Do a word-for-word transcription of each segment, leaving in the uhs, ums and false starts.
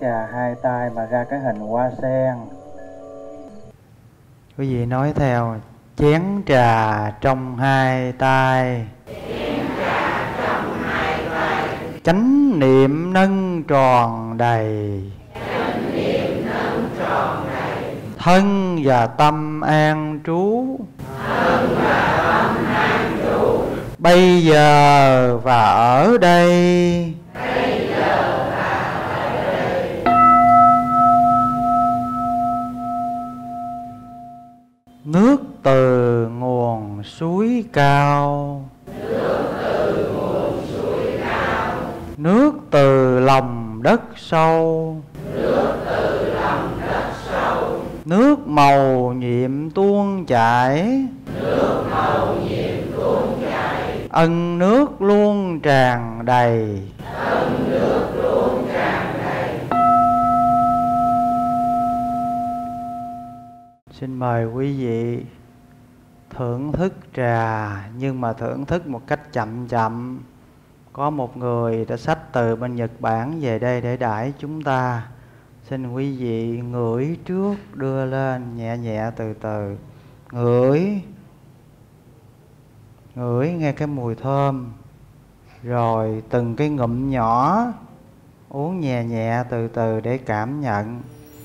trà hai tay mà ra cái hình hoa sen. Quý vị nói theo: chén trà trong hai tay, chén trà trong hai tay, chánh niệm nâng tròn đầy, chánh niệm nâng tròn đầy, thân và tâm an trú, thân và tâm an trú, bây giờ và ở đây. Bây giờ và ở đây. Nước từ nguồn suối cao, nước từ nguồn suối cao, nước từ lòng đất sâu, nước từ lòng đất sâu, nước màu nhiệm tuôn chảy, nước màu nhiệm tuôn chảy, ân nước luôn tràn đầy, ân nước luôn tràn đầy. Xin mời quý vị thưởng thức trà, nhưng mà thưởng thức một cách chậm chậm. Có một người đã xách từ bên Nhật Bản về đây để đãi chúng ta. Xin quý vị ngửi trước, đưa lên nhẹ nhẹ từ từ. Ngửi, ngửi nghe cái mùi thơm, rồi từng cái ngụm nhỏ uống nhẹ nhẹ từ từ để cảm nhận.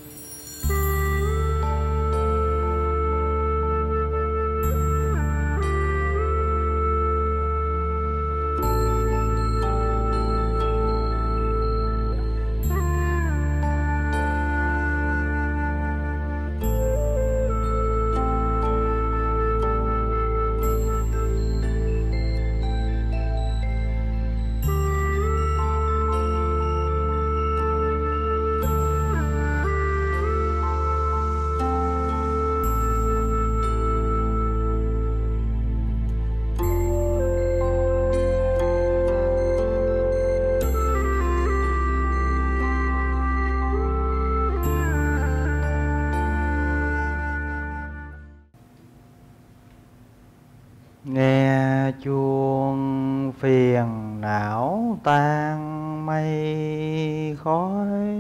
Nghe chuông phiền não tan mây khói,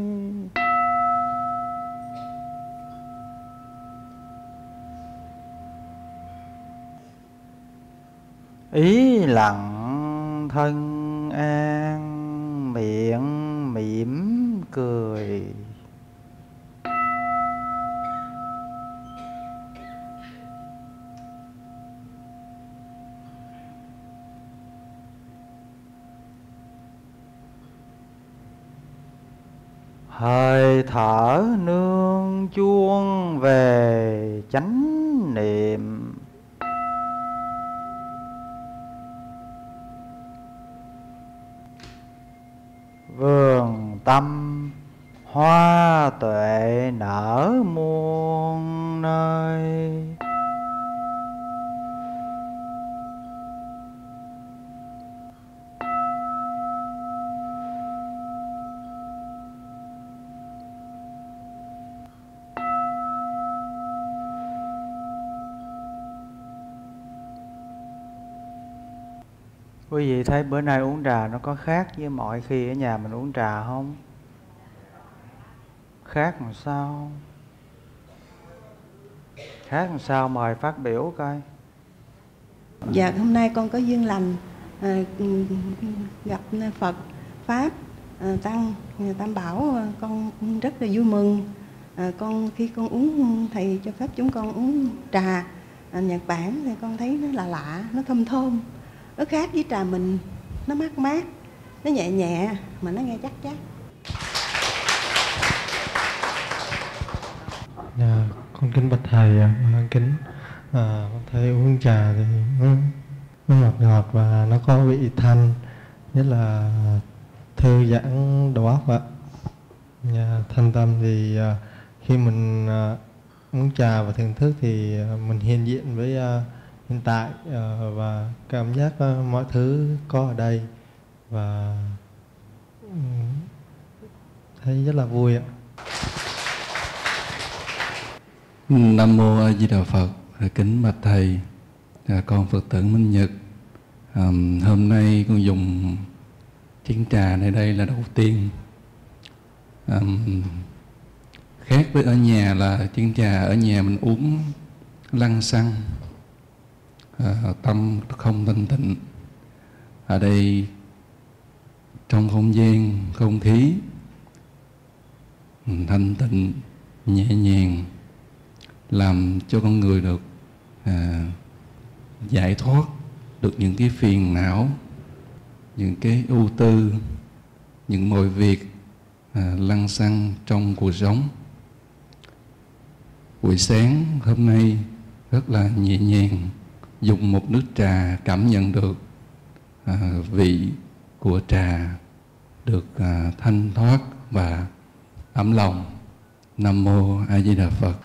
ý lặng thân an, miệng mỉm cười. Hơi thở nương chuông về chánh niệm, vườn tâm hoa tuệ nở muôn nơi. Quý vị thấy bữa nay uống trà nó có khác với mọi khi ở nhà mình uống trà không? Khác làm sao? Khác làm sao? Mời phát biểu coi. Dạ, hôm nay con có duyên lành à, gặp Phật, Pháp, à, Tăng, Tam Bảo, con rất là vui mừng. À, con khi con uống, thầy cho phép chúng con uống trà à, Nhật Bản thì con thấy nó là lạ, nó thơm thơm. Nó khác với trà mình, nó mát mát, nó nhẹ nhẹ mà nó nghe chắc chắc. Dạ, con kính bạch thầy, con kính à, con thấy uống trà thì nó, nó ngọt ngọt và nó có vị thanh, nhất là thư giãn đầu óc ạ. Dạ, thanh tâm thì à, khi mình à, uống trà và thưởng thức thì à, mình hiện diện với à, hiện tại uh, và cảm giác uh, mọi thứ có ở đây và um, thấy rất là vui ạ. Nam mô A Di Đà Phật. Kính bạch thầy, à, con Phật tử Minh Nhật. À, hôm nay con dùng chén trà này đây là đầu tiên. um, khác với ở nhà là chén trà ở nhà mình uống lăng xăng, à, tâm không thanh tịnh. Ở đây trong không gian, không khí thanh tịnh, nhẹ nhàng, làm cho con người được à, giải thoát được những cái phiền não, những cái ưu tư, những mọi việc à, lăng xăng trong cuộc sống. Buổi sáng hôm nay rất là nhẹ nhàng, dùng một nước trà cảm nhận được à, vị của trà được à, thanh thoát và ấm lòng. Nam mô A Di Đà Phật.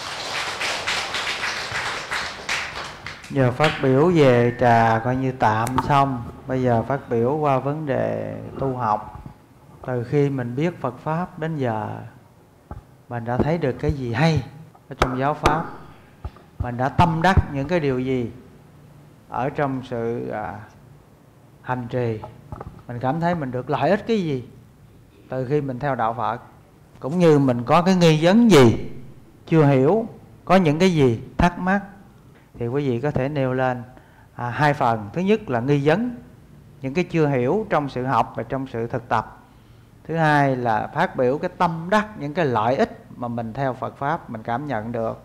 Giờ phát biểu về trà coi như tạm xong. Bây giờ phát biểu qua vấn đề tu học. Từ khi mình biết Phật Pháp đến giờ, mình đã thấy được cái gì hay ở trong giáo Pháp? Mình đã tâm đắc những cái điều gì ở trong sự à, hành trì? Mình cảm thấy mình được lợi ích cái gì từ khi mình theo đạo Phật? Cũng như mình có cái nghi vấn gì chưa hiểu, có những cái gì thắc mắc, thì quý vị có thể nêu lên à, hai phần. Thứ nhất là nghi vấn, những cái chưa hiểu trong sự học và trong sự thực tập. Thứ hai là phát biểu cái tâm đắc, những cái lợi ích mà mình theo Phật Pháp mình cảm nhận được.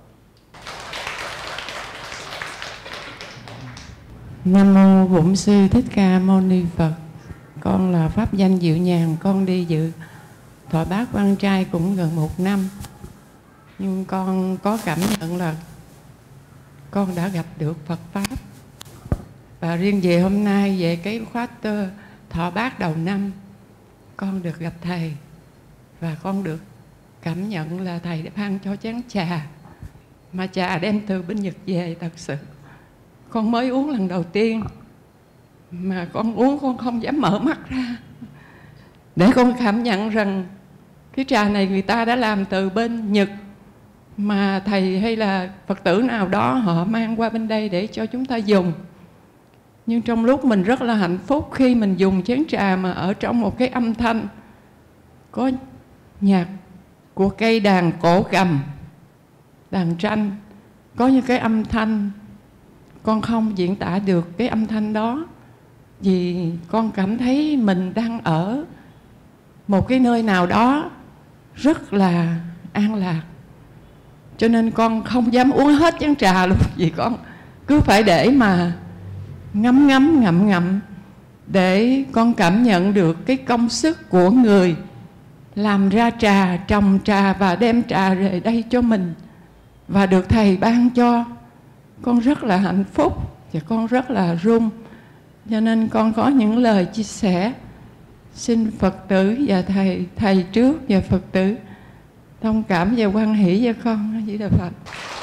Nam mô Bổn Sư Thích Ca Mâu Ni Phật. Con là pháp danh Diệu Nhàn. Con đi dự thọ bát quan trai cũng gần một năm. Nhưng con có cảm nhận là con đã gặp được Phật Pháp. Và riêng về hôm nay, về cái khóa thọ bát đầu năm, con được gặp Thầy. Và con được cảm nhận là Thầy đã ban cho chén trà, mà trà đem từ bên Nhật về. Thật sự con mới uống lần đầu tiên, mà con uống con không dám mở mắt ra, để con cảm nhận rằng cái trà này người ta đã làm từ bên Nhật, mà Thầy hay là Phật tử nào đó họ mang qua bên đây để cho chúng ta dùng. Nhưng trong lúc mình rất là hạnh phúc khi mình dùng chén trà mà ở trong một cái âm thanh có nhạc của cây đàn cổ cầm, đàn tranh, có những cái âm thanh con không diễn tả được cái âm thanh đó, vì con cảm thấy mình đang ở một cái nơi nào đó rất là an lạc. Cho nên con không dám uống hết chén trà luôn, vì con cứ phải để mà ngắm ngắm ngậm ngậm, để con cảm nhận được cái công sức của người làm ra trà, trồng trà và đem trà về đây cho mình, và được Thầy ban cho. Con rất là hạnh phúc và con rất là rung. Cho nên con có những lời chia sẻ. Xin Phật tử và Thầy, Thầy trước và Phật tử thông cảm và hoan hỷ cho con. Chỉ là Phật.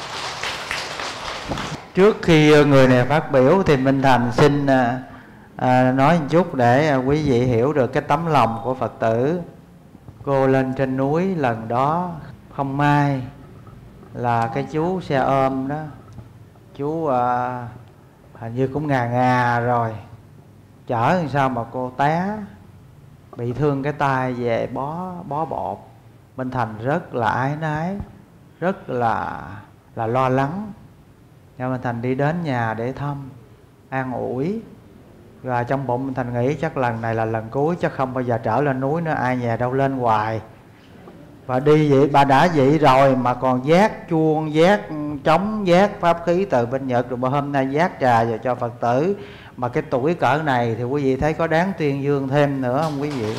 Trước khi người này phát biểu thì Minh Thành xin à, à, nói một chút để à, quý vị hiểu được cái tấm lòng của Phật tử. Cô lên trên núi lần đó không may là cái chú xe ôm đó, chú à, hình như cũng ngà ngà rồi, chở làm sao mà cô té, bị thương cái tay về bó bó bột. Minh Thành rất là ái nái, rất là là lo lắng. Nhưng Minh Thành đi đến nhà để thăm, an ủi. Và trong bụng Minh Thành nghĩ chắc lần này là lần cuối, chắc không bao giờ trở lên núi nữa, ai nhà đâu lên hoài. Và đi vậy, bà đã vậy rồi mà còn giác chuông, giác trống, giác pháp khí từ bên Nhật, rồi bà hôm nay giác trà vào cho Phật tử. Mà cái tuổi cỡ này thì quý vị thấy có đáng tuyên dương thêm nữa không quý vị?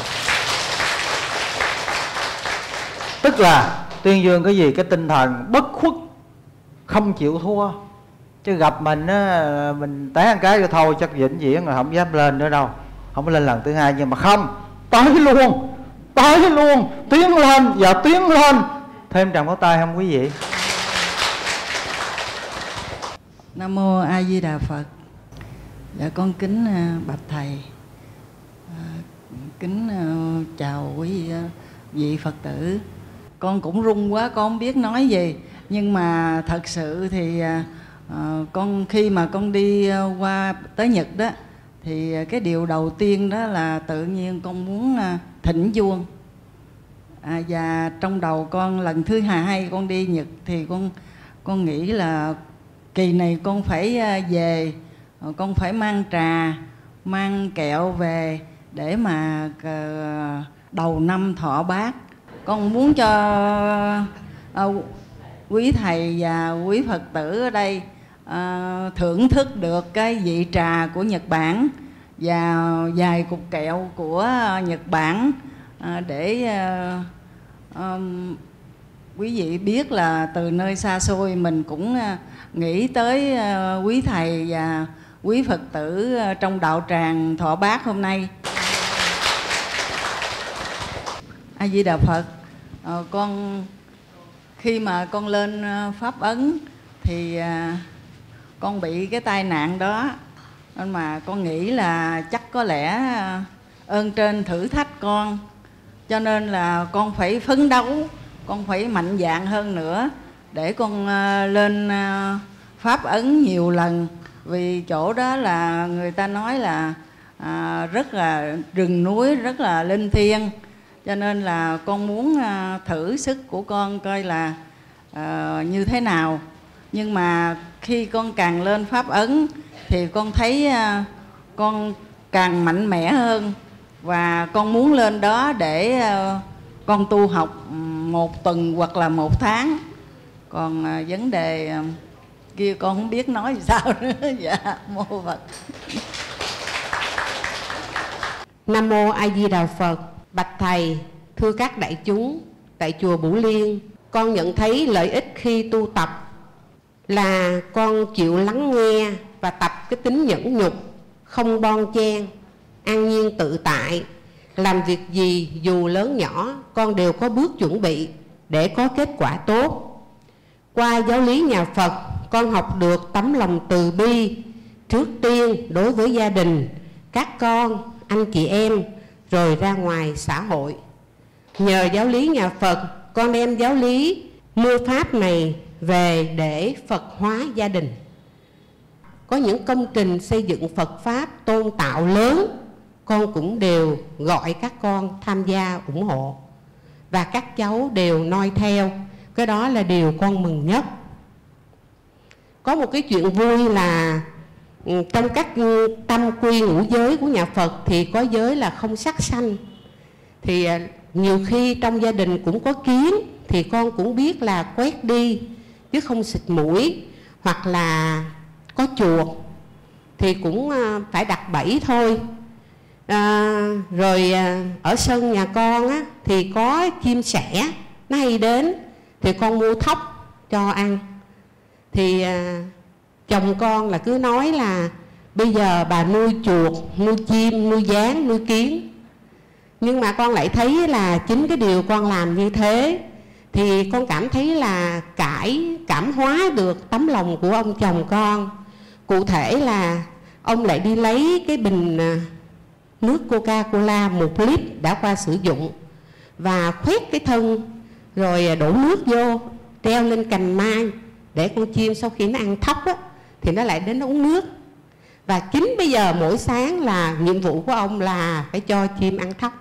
Tức là tuyên dương cái gì? Cái tinh thần bất khuất, không chịu thua. Chứ gặp mình á, mình té một cái rồi thôi, chắc vĩnh viễn rồi không dám lên nữa đâu, không có lên lần thứ hai. Nhưng mà không, tới luôn, tới luôn, tiến lên và tiến lên. Thêm tràng pháo tay không quý vị? Nam mô A Di Đà Phật. Dạ con kính uh, bạch Thầy, uh, kính uh, chào quý uh, vị Phật tử. Con cũng run quá, con không biết nói gì. Nhưng mà thật sự thì uh, uh, con khi mà con đi uh, qua tới Nhật đó, thì uh, cái điều đầu tiên đó là tự nhiên con muốn uh, thỉnh chuông. À, và trong đầu con lần thứ hai con đi Nhật thì con con nghĩ là kỳ này con phải về, con phải mang trà, mang kẹo về để mà đầu năm thọ bát. Con muốn cho uh, quý thầy và quý Phật tử ở đây uh, thưởng thức được cái vị trà của Nhật Bản và vài cục kẹo của Nhật Bản, uh, để uh, um, quý vị biết là từ nơi xa xôi mình cũng uh, nghĩ tới uh, quý thầy và quý Phật tử uh, trong đạo tràng thọ bát hôm nay. A Di Đà Phật. Ờ, con khi mà con lên Pháp Ấn thì à, con bị cái tai nạn đó, nên mà con nghĩ là chắc có lẽ ơn trên thử thách con, cho nên là con phải phấn đấu, con phải mạnh dạn hơn nữa để con à, lên à, Pháp Ấn nhiều lần. Vì chỗ đó là người ta nói là à, rất là rừng núi, rất là linh thiêng, cho nên là con muốn uh, thử sức của con coi là uh, như thế nào. Nhưng mà khi con càng lên Pháp Ấn thì con thấy uh, con càng mạnh mẽ hơn, và con muốn lên đó để uh, con tu học một tuần hoặc là một tháng. Còn uh, vấn đề uh, kia con không biết nói sao nữa. Dạ, mô Phật. Nam mô A Di Đà Phật. Bạch thầy, thưa các đại chúng, tại chùa Bửu Liên, con nhận thấy lợi ích khi tu tập là con chịu lắng nghe và tập cái tính nhẫn nhục, không bon chen, an nhiên tự tại. Làm việc gì dù lớn nhỏ, con đều có bước chuẩn bị để có kết quả tốt. Qua giáo lý nhà Phật, con học được tấm lòng từ bi, trước tiên đối với gia đình, các con, anh chị em, rồi ra ngoài xã hội. Nhờ giáo lý nhà Phật, con đem giáo lý mưu pháp này về để Phật hóa gia đình. Có những công trình xây dựng Phật Pháp tôn tạo lớn, con cũng đều gọi các con tham gia ủng hộ, và các cháu đều noi theo. Cái đó là điều con mừng nhất. Có một cái chuyện vui là trong các tâm quy ngũ giới của nhà Phật thì có giới là không sát sanh. Thì nhiều khi trong gia đình cũng có kiến, thì con cũng biết là quét đi chứ không xịt mũi, hoặc là có chuột thì cũng phải đặt bẫy thôi. À, rồi ở sân nhà con á, thì có chim sẻ nó hay đến, thì con mua thóc cho ăn. Thì à, chồng con là cứ nói là bây giờ bà nuôi chuột, nuôi chim, nuôi gián, nuôi kiến. Nhưng mà con lại thấy là chính cái điều con làm như thế thì con cảm thấy là cải cảm hóa được tấm lòng của ông chồng con. Cụ thể là ông lại đi lấy cái bình nước Coca-Cola một lít đã qua sử dụng và khoét cái thân, rồi đổ nước vô, treo lên cành mai để con chim sau khi nó ăn thóc á, thì nó lại đến nó uống nước. Và chính bây giờ mỗi sáng là nhiệm vụ của ông là phải cho chim ăn thóc.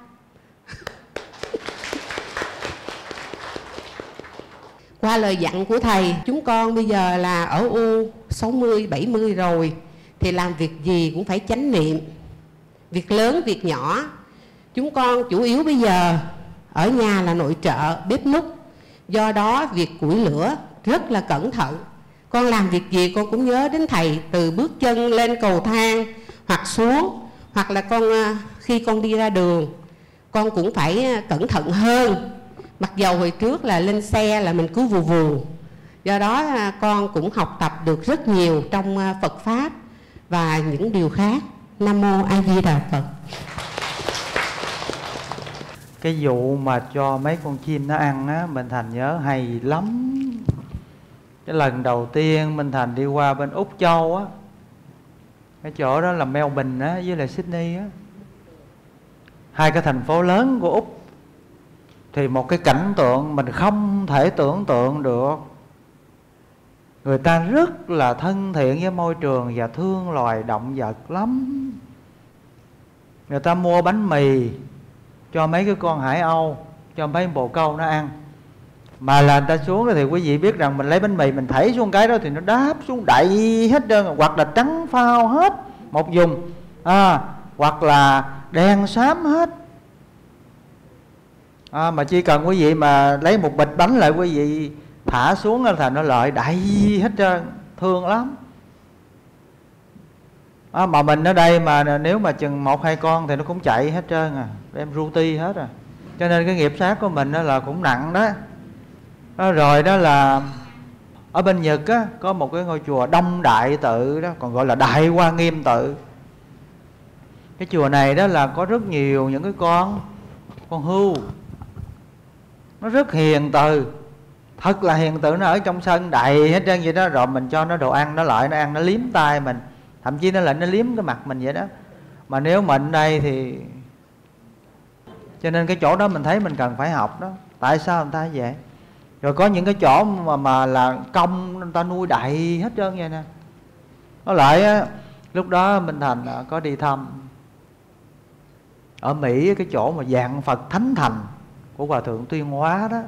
Qua lời dặn của thầy, chúng con bây giờ là ở U sáu mươi, bảy mươi rồi, thì làm việc gì cũng phải chánh niệm. Việc lớn, việc nhỏ. Chúng con chủ yếu bây giờ ở nhà là nội trợ, bếp núc. Do đó việc củi lửa rất là cẩn thận. Con làm việc gì con cũng nhớ đến thầy, từ bước chân lên cầu thang hoặc xuống, hoặc là con khi con đi ra đường con cũng phải cẩn thận hơn. Mặc dầu hồi trước là lên xe là mình cứ vù vù. Do đó con cũng học tập được rất nhiều trong Phật Pháp và những điều khác. Nam mô A Di Đà Phật. Cái vụ mà cho mấy con chim nó ăn á, Minh Thành nhớ hay lắm. Cái lần đầu tiên Minh Thành đi qua bên Úc Châu á, cái chỗ đó là Melbourne á với lại Sydney á, hai cái thành phố lớn của Úc, thì một cái cảnh tượng mình không thể tưởng tượng được. Người ta rất là thân thiện với môi trường và thương loài động vật lắm. Người ta mua bánh mì cho mấy cái con hải âu, cho cho mấy bồ câu nó ăn. Mà là người ta xuống đó thì quý vị biết rằng mình lấy bánh mì mình thảy xuống cái đó thì nó đáp xuống đậy hết trơn, hoặc là trắng phao hết một vùng, à, hoặc là đen xám hết. À, mà chỉ cần quý vị mà lấy một bịch bánh lại quý vị thả xuống là thành nó lợi đậy hết trơn, thương lắm. À, mà mình ở đây mà nếu mà chừng một hai con thì nó cũng chạy hết trơn à, đem ruti hết à. Cho nên cái nghiệp sát của mình đó là cũng nặng đó. Đó rồi đó là ở bên Nhật á, có một cái ngôi chùa Đông Đại Tự đó, còn gọi là Đại Hoa Nghiêm Tự. Cái chùa này đó là có rất nhiều những cái con con hươu, nó rất hiền từ, thật là hiền từ. Nó ở trong sân đầy hết trơn vậy đó. Rồi mình cho nó đồ ăn, nó lại nó ăn, nó liếm tay mình, thậm chí nó lại nó liếm cái mặt mình vậy đó. Mà nếu mình đây thì, cho nên cái chỗ đó mình thấy mình cần phải học đó. Tại sao người ta vậy? Rồi có những cái chỗ mà, mà là công người ta nuôi đầy hết trơn vậy nè. Nó lại á, lúc đó Minh Thành có đi thăm ở Mỹ cái chỗ mà dạng Phật Thánh Thành của Hòa Thượng Tuyên Hóa đó.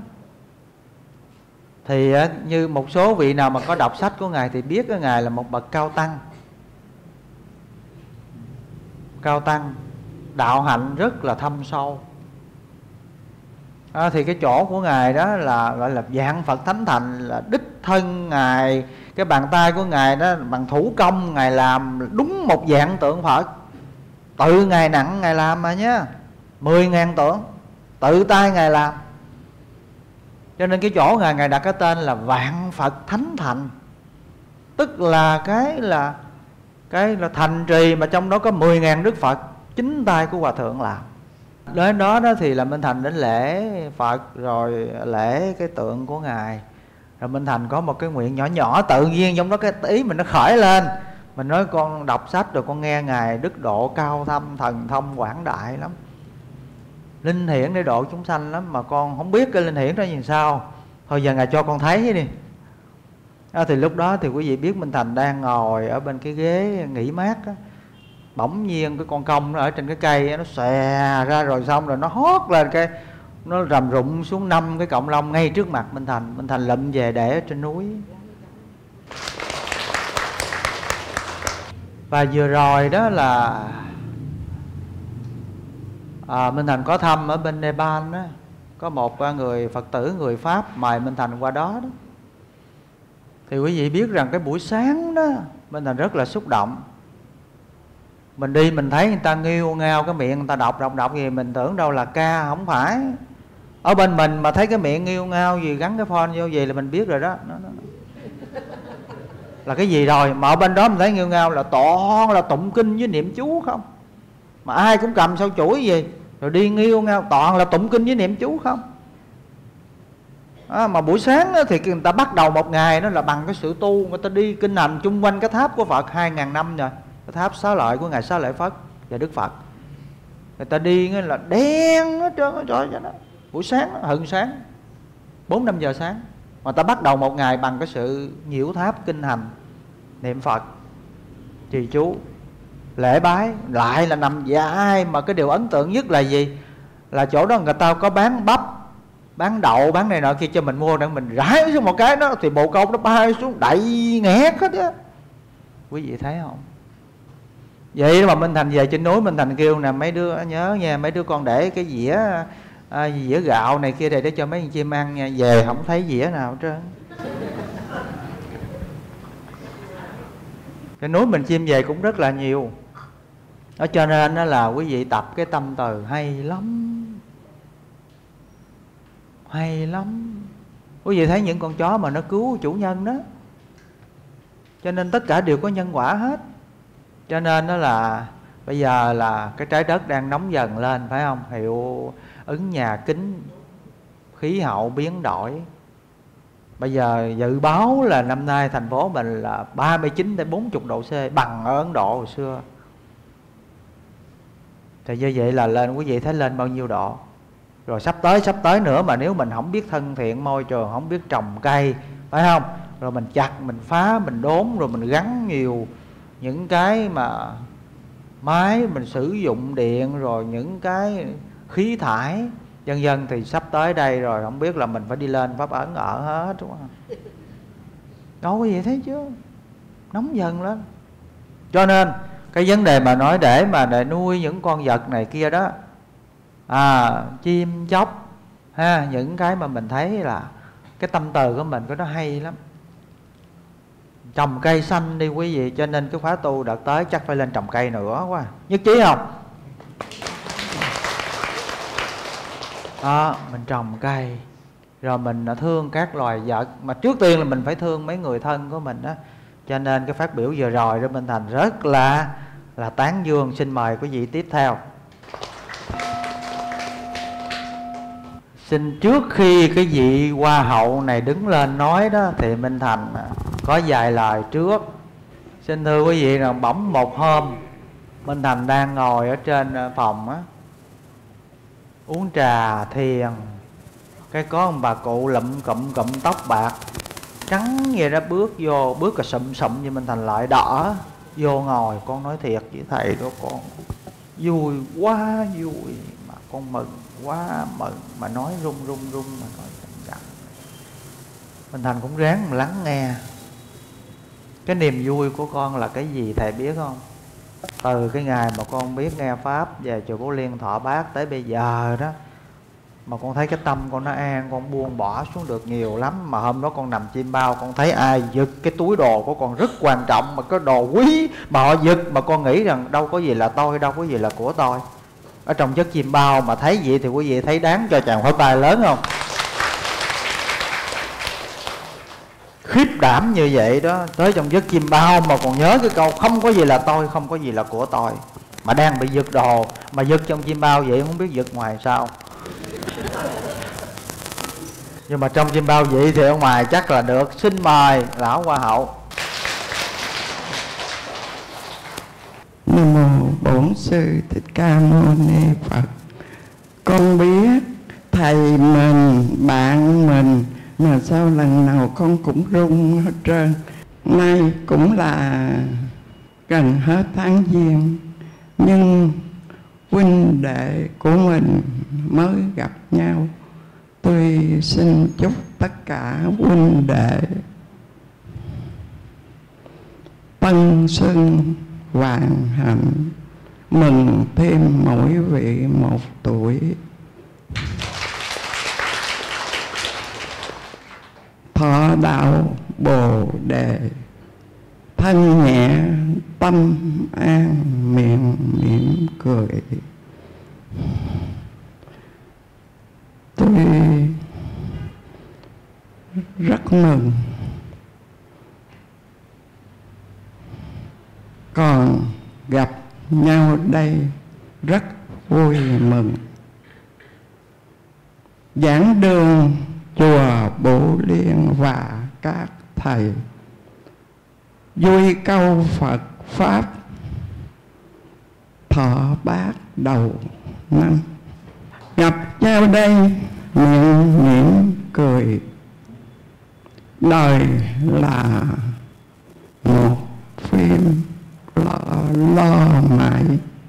Thì như một số vị nào mà có đọc sách của Ngài thì biết cái Ngài là một bậc cao tăng. Cao tăng, đạo hạnh rất là thâm sâu. À, thì cái chỗ của Ngài đó là gọi là dạng Phật Thánh Thành, là đích thân Ngài, cái bàn tay của Ngài đó bằng thủ công Ngài làm đúng một dạng tượng Phật. Tự Ngài nặng Ngài làm mà nhá, mười ngàn tượng, tự tay Ngài làm. Cho nên cái chỗ Ngài, Ngài đặt cái tên là Vạn Phật Thánh Thành. Tức là cái là cái là thành trì mà trong đó có mười ngàn Đức Phật, chính tay của Hòa Thượng làm. Đến đó đó thì là Minh Thành đến lễ Phật, rồi lễ cái tượng của Ngài. Rồi Minh Thành có một cái nguyện nhỏ nhỏ, tự nhiên trong đó cái ý mình nó khởi lên. Mình nói con đọc sách rồi con nghe Ngài đức độ cao thâm, thần thông quảng đại lắm, linh hiển để độ chúng sanh lắm. Mà con không biết cái linh hiển đó như sao, thôi giờ Ngài cho con thấy đi. À, thì lúc đó thì quý vị biết Minh Thành đang ngồi ở bên cái ghế nghỉ mát á. Bỗng nhiên cái con công nó ở trên cái cây nó xòe ra, rồi xong rồi nó hót lên cái, nó rầm rụng xuống năm cái cọng lông ngay trước mặt Minh Thành. Minh Thành lụm về để ở trên núi. Và vừa rồi đó là à, Minh Thành có thăm ở bên Nepal đó, có một người Phật tử người Pháp mời Minh Thành qua đó đó. Thì quý vị biết rằng cái buổi sáng đó Minh Thành rất là xúc động. Mình đi mình thấy người ta nghêu ngao cái miệng, người ta đọc đọc đọc gì mình tưởng đâu là ca, không phải. Ở bên mình mà thấy cái miệng nghêu ngao gì gắn cái phone vô gì là mình biết rồi đó, nó, nó, là cái gì rồi. Mà ở bên đó mình thấy nghêu ngao là toàn là tụng kinh với niệm chú không. Mà ai cũng cầm sao chuỗi gì, rồi đi nghêu ngao toàn là tụng kinh với niệm chú không. À, mà buổi sáng thì người ta bắt đầu một ngày đó là bằng cái sự tu. Người ta đi kinh hành chung quanh cái tháp của Phật hai ngàn năm rồi, cái tháp Xá Lợi của Ngài Xá Lợi Phất và Đức Phật. Người ta đi là đen hết trơn á, trời ơi. Buổi sáng, hừng sáng, bốn năm giờ sáng, mà ta bắt đầu một ngày bằng cái sự nhiễu tháp kinh hành, niệm Phật, trì chú, lễ bái. Lại là nằm dài. Mà cái điều ấn tượng nhất là gì? Là chỗ đó người ta có bán bắp, bán đậu, bán này nọ kia cho mình mua, để mình rải xuống một cái đó thì bộ câu nó bay xuống đậy nghẹt hết á. Quý vị thấy không? Vậy mà Minh Thành về trên núi, Minh Thành kêu nè mấy đứa nhớ nha, mấy đứa con để cái dĩa à, dĩa gạo này kia đây để cho mấy con chim ăn nha. Về không thấy dĩa nào hết trơn. Cái núi mình chim về cũng rất là nhiều. Đó cho nên đó là quý vị tập cái tâm từ hay lắm, hay lắm. Quý vị thấy những con chó mà nó cứu chủ nhân đó, cho nên tất cả đều có nhân quả hết. Cho nên đó là bây giờ là cái trái đất đang nóng dần lên, phải không? Hiệu ứng nhà kính, khí hậu biến đổi. Bây giờ dự báo là năm nay thành phố mình là ba mươi chín đến bốn mươi độ C, bằng ở Ấn Độ hồi xưa. Thì như vậy là lên, quý vị thấy lên bao nhiêu độ. Rồi sắp tới, sắp tới nữa mà nếu mình không biết thân thiện môi trường, không biết trồng cây, phải không? Rồi mình chặt, mình phá, mình đốn, rồi mình gắn nhiều những cái mà máy mình sử dụng điện, rồi những cái khí thải Dân dân thì sắp tới đây rồi, không biết là mình phải đi lên Pháp Ấn ở hết, đúng không? Đâu có gì thế chứ, nóng dần lên. Cho nên cái vấn đề mà nói để mà để nuôi những con vật này kia đó, à, chim chóc ha, những cái mà mình thấy là cái tâm từ của mình có nó hay lắm. Trồng cây xanh đi quý vị. Cho nên cái khóa tu đợt tới chắc phải lên trồng cây nữa quá. Nhất trí không? Đó, mình trồng cây, rồi mình thương các loài vật. Mà trước tiên là mình phải thương mấy người thân của mình đó. Cho nên cái phát biểu vừa rồi đó Minh Thành rất là là tán dương. Xin mời quý vị tiếp theo. Xin trước khi cái vị hoa hậu này đứng lên nói đó, thì Minh Thành có vài lời trước. Xin thưa quý vị rằng bỗng một hôm Minh Thành đang ngồi ở trên phòng á, uống trà thiền, cái có ông bà cụ lụm cụm cụm tóc bạc trắng vậy đó, bước vô, bước cả sụm sụm như Minh Thành lại đỏ vô ngồi. Con nói thiệt với thầy đó, con vui quá vui, mà con mừng quá mừng, mà nói run run run, mà nói chậm chậm. Minh Thành cũng ráng mà lắng nghe. Cái niềm vui của con là cái gì thầy biết không? Từ cái ngày mà con biết nghe Pháp về chùa Bố Liên Thọ Bát tới bây giờ đó, mà con thấy cái tâm con nó an, con buông bỏ xuống được nhiều lắm. Mà hôm đó con nằm chim bao, con thấy ai giật cái túi đồ của con rất quan trọng, mà cái đồ quý mà họ giật, mà con nghĩ rằng đâu có gì là tôi, đâu có gì là của tôi. Ở trong giấc chim bao mà thấy vậy thì quý vị thấy đáng cho chàng pháo tay lớn không? Khiếp đảm như vậy đó, tới trong giấc chim bao mà còn nhớ cái câu không có gì là tôi, không có gì là của tôi, mà đang bị giật đồ, mà giật trong chim bao vậy không biết giật ngoài sao. Nhưng mà trong chim bao vậy thì ở ngoài chắc là được. Xin mời lão hoa hậu. Nam mô Bổn Sư Thích Ca Mâu Ni Phật. Con biết thầy mình, bạn mình, mà sao lần nào con cũng run hết trơn. Nay cũng là gần hết tháng Giêng, nhưng huynh đệ của mình mới gặp nhau. Tôi xin chúc tất cả huynh đệ tân xuân vạn hạnh, mừng thêm mỗi vị một tuổi. Thọ đạo Bồ Đề, thân nhẹ tâm an, miệng mỉm cười. Tôi rất mừng, còn gặp nhau đây rất vui mừng. Giảng đường chùa Bố Liên và các thầy vui câu Phật Pháp Thọ Bát đầu năm, gặp nhau đây miệng mỉm cười. Đời là một phim lo, lo mãi,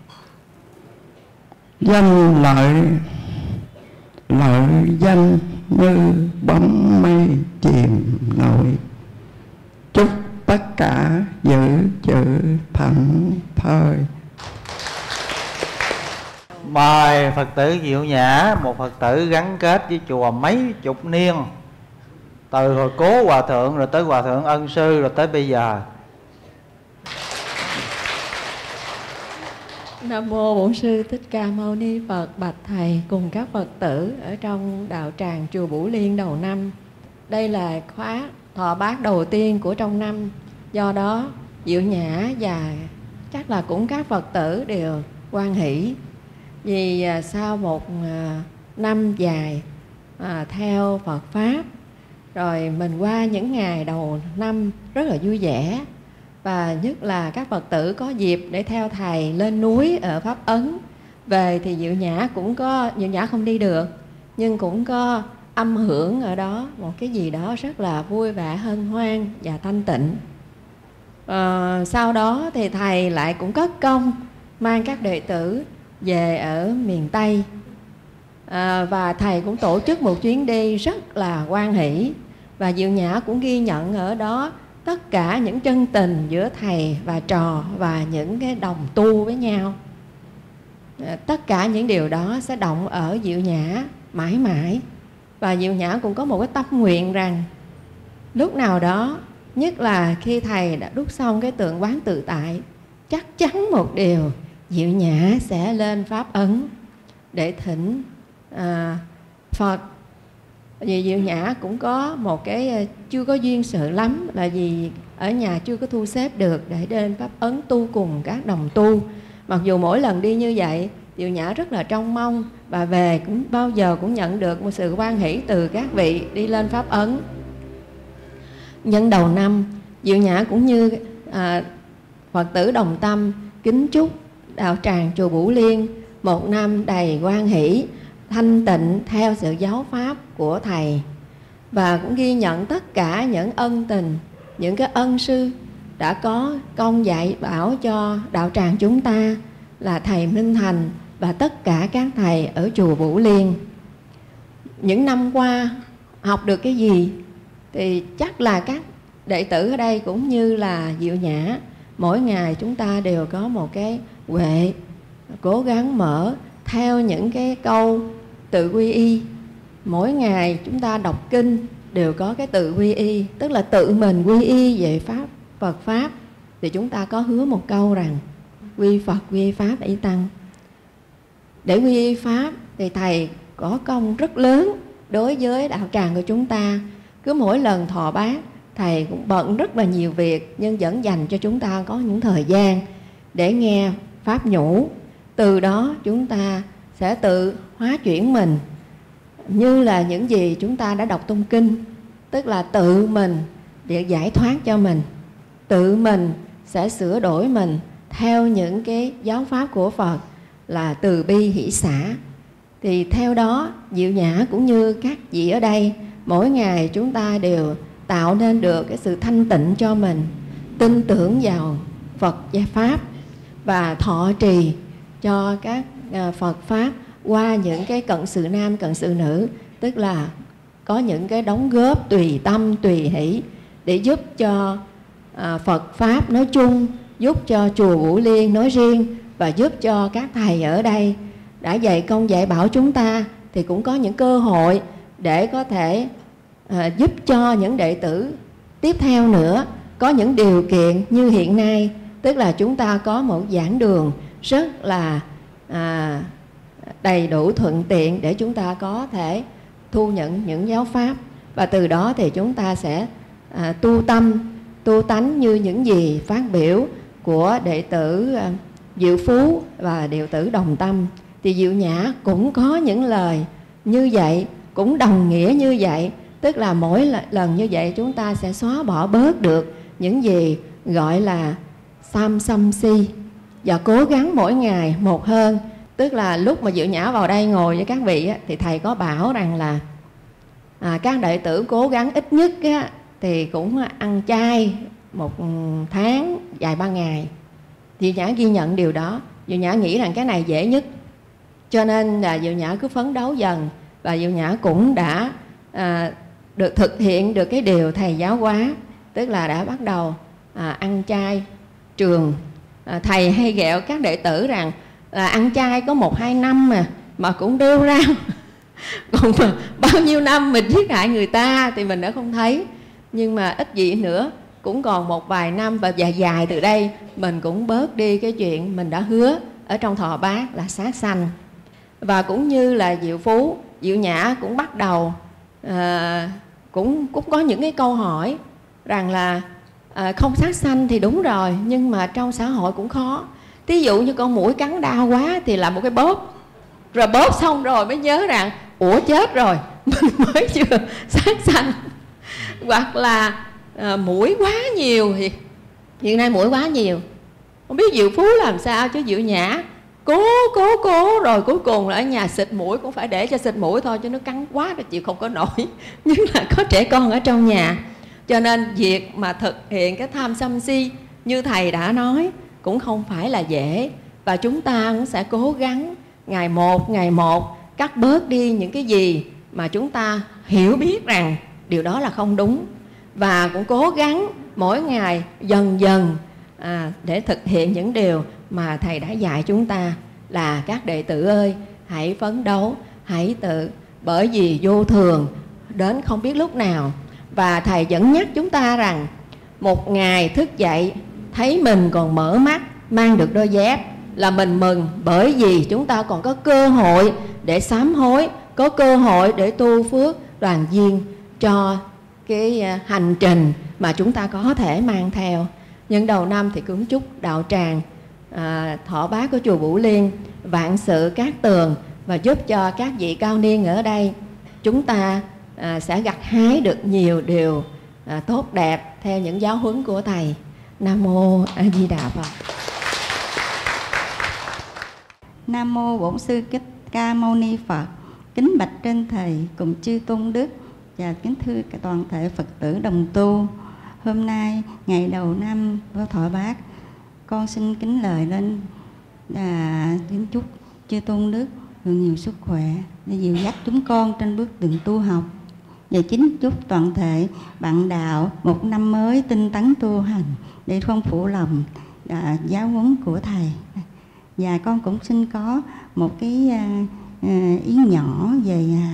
danh lợi lợi danh như bóng mây chìm nổi. Chúc tất cả giữ chữ thảnh thơi. Mời Phật tử Diệu Nhã, một Phật tử gắn kết với chùa mấy chục niên, từ hồi Cố Hòa Thượng rồi tới Hòa Thượng Ân Sư rồi tới bây giờ. Nam mô Bổn Sư Thích Ca Mâu Ni Phật. Bạch thầy cùng các Phật tử ở trong đạo tràng chùa Bửu Liên đầu năm. Đây là khóa thọ bát đầu tiên của trong năm. Do đó Diệu Nhã và chắc là cũng các Phật tử đều hoan hỷ. Vì sau một năm dài à, theo Phật Pháp, rồi mình qua những ngày đầu năm rất là vui vẻ. Và nhất là các Phật tử có dịp để theo thầy lên núi ở Pháp Ấn. Về thì Diệu Nhã cũng có, Diệu Nhã không đi được, nhưng cũng có âm hưởng ở đó, một cái gì đó rất là vui vẻ, hân hoan và thanh tịnh. à, Sau đó thì thầy lại cũng cất công mang các đệ tử về ở miền Tây. à, và thầy cũng tổ chức một chuyến đi rất là hoan hỷ, và Diệu Nhã cũng ghi nhận ở đó tất cả những chân tình giữa thầy và trò và những cái đồng tu với nhau. à, tất cả những điều đó sẽ động ở Diệu Nhã mãi mãi. Và Diệu Nhã cũng có một cái tâm nguyện rằng lúc nào đó, nhất là khi thầy đã đúc xong cái tượng quán tự tại, chắc chắn một điều, Diệu Nhã sẽ lên Pháp Ấn để thỉnh à, Phật. Vì Diệu Nhã cũng có một cái chưa có duyên sự lắm, là vì ở nhà chưa có thu xếp được để đến Pháp Ấn tu cùng các đồng tu. Mặc dù mỗi lần đi như vậy, Diệu Nhã rất là trông mong, và về cũng bao giờ cũng nhận được một sự hoan hỷ từ các vị đi lên Pháp Ấn. Nhân đầu năm, Diệu Nhã cũng như à, Phật tử đồng tâm kính chúc đạo tràng chùa Bửu Liên một năm đầy hoan hỷ, thanh tịnh theo sự giáo pháp của thầy. Và cũng ghi nhận tất cả những ân tình, những cái ân sư đã có công dạy bảo cho đạo tràng chúng ta, là thầy Minh Thành và tất cả các thầy ở chùa Bửu Liên. Những năm qua học được cái gì thì chắc là các đệ tử ở đây cũng như là Diệu Nhã, mỗi ngày chúng ta đều có một cái huệ, cố gắng mở theo những cái câu tự quy y. Mỗi ngày chúng ta đọc kinh đều có cái tự quy y, tức là tự mình quy y về Pháp, Phật Pháp. Thì chúng ta có hứa một câu rằng quy Phật, quy Pháp, y Tăng. Để quy y Pháp thì thầy có công rất lớn đối với đạo tràng của chúng ta. Cứ mỗi lần thọ bát, thầy cũng bận rất là nhiều việc, nhưng vẫn dành cho chúng ta có những thời gian để nghe Pháp nhũ. Từ đó chúng ta sẽ tự hóa chuyển mình, như là những gì chúng ta đã đọc trong kinh, tức là tự mình để giải thoát cho mình, tự mình sẽ sửa đổi mình theo những cái giáo pháp của Phật là từ bi hỷ xả. Thì theo đó, Diệu Nhã cũng như các vị ở đây, mỗi ngày chúng ta đều tạo nên được cái sự thanh tịnh cho mình, tin tưởng vào Phật gia Pháp và thọ trì cho các Phật Pháp qua những cái cận sự nam, cận sự nữ, tức là có những cái đóng góp tùy tâm, tùy hỷ để giúp cho à, Phật Pháp nói chung, giúp cho chùa Bửu Liên nói riêng, và giúp cho các thầy ở đây đã dạy công dạy bảo chúng ta, thì cũng có những cơ hội để có thể à, giúp cho những đệ tử tiếp theo nữa có những điều kiện như hiện nay, tức là chúng ta có một giảng đường rất là à, đầy đủ thuận tiện để chúng ta có thể thu nhận những giáo pháp, và từ đó thì chúng ta sẽ à, tu tâm, tu tánh như những gì phát biểu của đệ tử à, Diệu Phú và đệ tử Đồng Tâm. Thì Diệu Nhã cũng có những lời như vậy, cũng đồng nghĩa như vậy, tức là mỗi lần như vậy chúng ta sẽ xóa bỏ bớt được những gì gọi là sam sâm si, và cố gắng mỗi ngày một hơn. Tức là lúc mà Diệu Nhã vào đây ngồi với các vị á, thì thầy có bảo rằng là à, các đệ tử cố gắng ít nhất á, thì cũng ăn chay một tháng vài ba ngày. Diệu Nhã ghi nhận điều đó. Diệu Nhã nghĩ rằng cái này dễ nhất, cho nên là Diệu Nhã cứ phấn đấu dần, và Diệu Nhã cũng đã à, được thực hiện được cái điều thầy giáo hóa, tức là đã bắt đầu à, ăn chay trường. à, Thầy hay ghẹo các đệ tử rằng là ăn chay có một hai năm mà mà cũng đeo ra còn mà bao nhiêu năm mình giết hại người ta thì mình đã không thấy, nhưng mà ít gì nữa cũng còn một vài năm, và dài dài từ đây mình cũng bớt đi cái chuyện mình đã hứa ở trong thọ bát là sát sanh. Và cũng như là Diệu Phú, Diệu Nhã cũng bắt đầu à, cũng cũng có những cái câu hỏi rằng là à, không sát sanh thì đúng rồi, nhưng mà trong xã hội cũng khó. Ví dụ như con muỗi cắn đau quá thì làm một cái bóp, rồi bóp xong rồi mới nhớ rằng ủa chết rồi, mình mới chưa sát sanh. Hoặc là à, muỗi quá nhiều, thì hiện nay muỗi quá nhiều, không biết Diệu Phú làm sao, chứ Diệu Nhã cố cố cố rồi cuối cùng là ở nhà xịt mũi cũng phải để cho xịt mũi thôi, chứ nó cắn quá thì chịu không có nổi. Nhưng là có trẻ con ở trong nhà, cho nên việc mà thực hiện cái tham sân si như thầy đã nói cũng không phải là dễ. Và chúng ta cũng sẽ cố gắng ngày một ngày một cắt bớt đi những cái gì mà chúng ta hiểu biết rằng điều đó là không đúng, và cũng cố gắng mỗi ngày dần dần à, để thực hiện những điều mà Thầy đã dạy chúng ta. Là các đệ tử ơi, hãy phấn đấu, hãy tự, bởi vì vô thường đến không biết lúc nào. Và Thầy vẫn nhắc chúng ta rằng một ngày thức dậy thấy mình còn mở mắt, mang được đôi dép là mình mừng, bởi vì chúng ta còn có cơ hội để sám hối, có cơ hội để tu phước đoàn duyên cho cái hành trình mà chúng ta có thể mang theo. Những đầu năm thì cũng chúc đạo tràng à, Thọ Bát của chùa Bửu Liên vạn sự cát tường, và giúp cho các vị cao niên ở đây chúng ta à, sẽ gặt hái được nhiều điều à, tốt đẹp theo những giáo huấn của Thầy. Nam mô A Di Đà Phật. Nam mô Bổn Sư Thích Ca Mâu Ni Phật. Kính bạch trên Thầy cùng chư tôn đức và kính thưa cả toàn thể Phật tử đồng tu. Hôm nay ngày đầu năm của Thọ Bát, con xin kính lời lên à, kính chúc chư tôn đức được nhiều sức khỏe để dìu dắt chúng con trên bước đường tu học, và chính chúc toàn thể bạn đạo một năm mới tinh tấn tu hành để không phụ lòng à, giáo huấn của Thầy. Và con cũng xin có một cái à, à, ý nhỏ về à,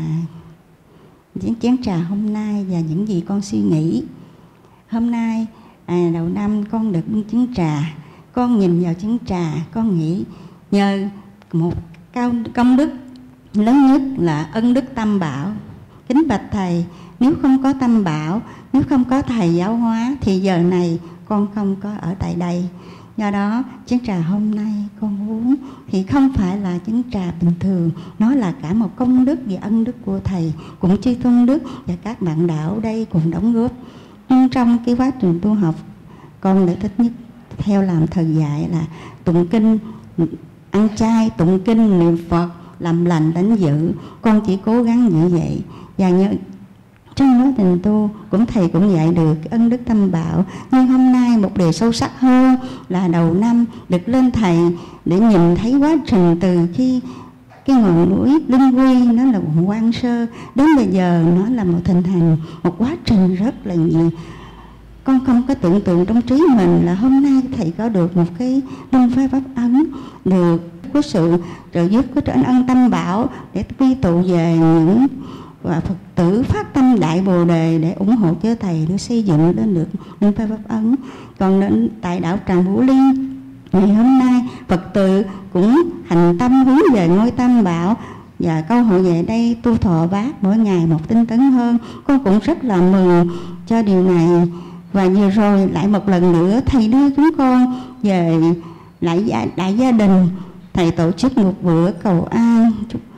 những chén trà hôm nay và những gì con suy nghĩ. Hôm nay à, đầu năm con được bưng chén trà, con nhìn vào chén trà, con nghĩ nhờ một cao công đức lớn nhất là ân đức Tam Bảo. Kính bạch Thầy, nếu không có Tam Bảo, nếu không có Thầy giáo hóa thì giờ này con không có ở tại đây. Do đó chén trà hôm nay con uống thì không phải là chén trà bình thường, nó là cả một công đức và ân đức của Thầy cũng chư tôn đức và các bạn đạo đây cùng đóng góp. Nhưng trong cái quá trình tu học, con đã thích nhất theo làm Thầy dạy là tụng kinh, ăn chay, tụng kinh, niệm Phật, làm lành, đánh dữ. Con chỉ cố gắng như vậy. Và nhớ trong quá trình tu cũng Thầy cũng dạy được ân đức Tam Bảo. Nhưng hôm nay một điều sâu sắc hơn là đầu năm được lên Thầy để nhìn thấy quá trình từ khi cái ngọn núi Linh Quy nó là quận Quan Sơ đến bây giờ nó là một hình thành một quá trình rất là nhiều. Con không có tưởng tượng trong trí mình là hôm nay Thầy có được một cái luân phái pháp ấn, được có sự trợ giúp của trên ân Tam Bảo để quy tụ về những và Phật tử phát tâm đại Bồ Đề để ủng hộ cho Thầy để xây dựng lên được luân phái pháp ấn. Còn đến tại đạo tràng Bửu Liên ngày hôm nay, Phật tử cũng hành tâm hướng về ngôi Tam Bảo và câu hội về đây tu thọ bát mỗi ngày một tinh tấn hơn. Con cũng rất là mừng cho điều này. Và vừa rồi lại một lần nữa Thầy đưa chúng con về lại gia, đại gia đình. Thầy tổ chức một bữa cầu an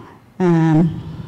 à,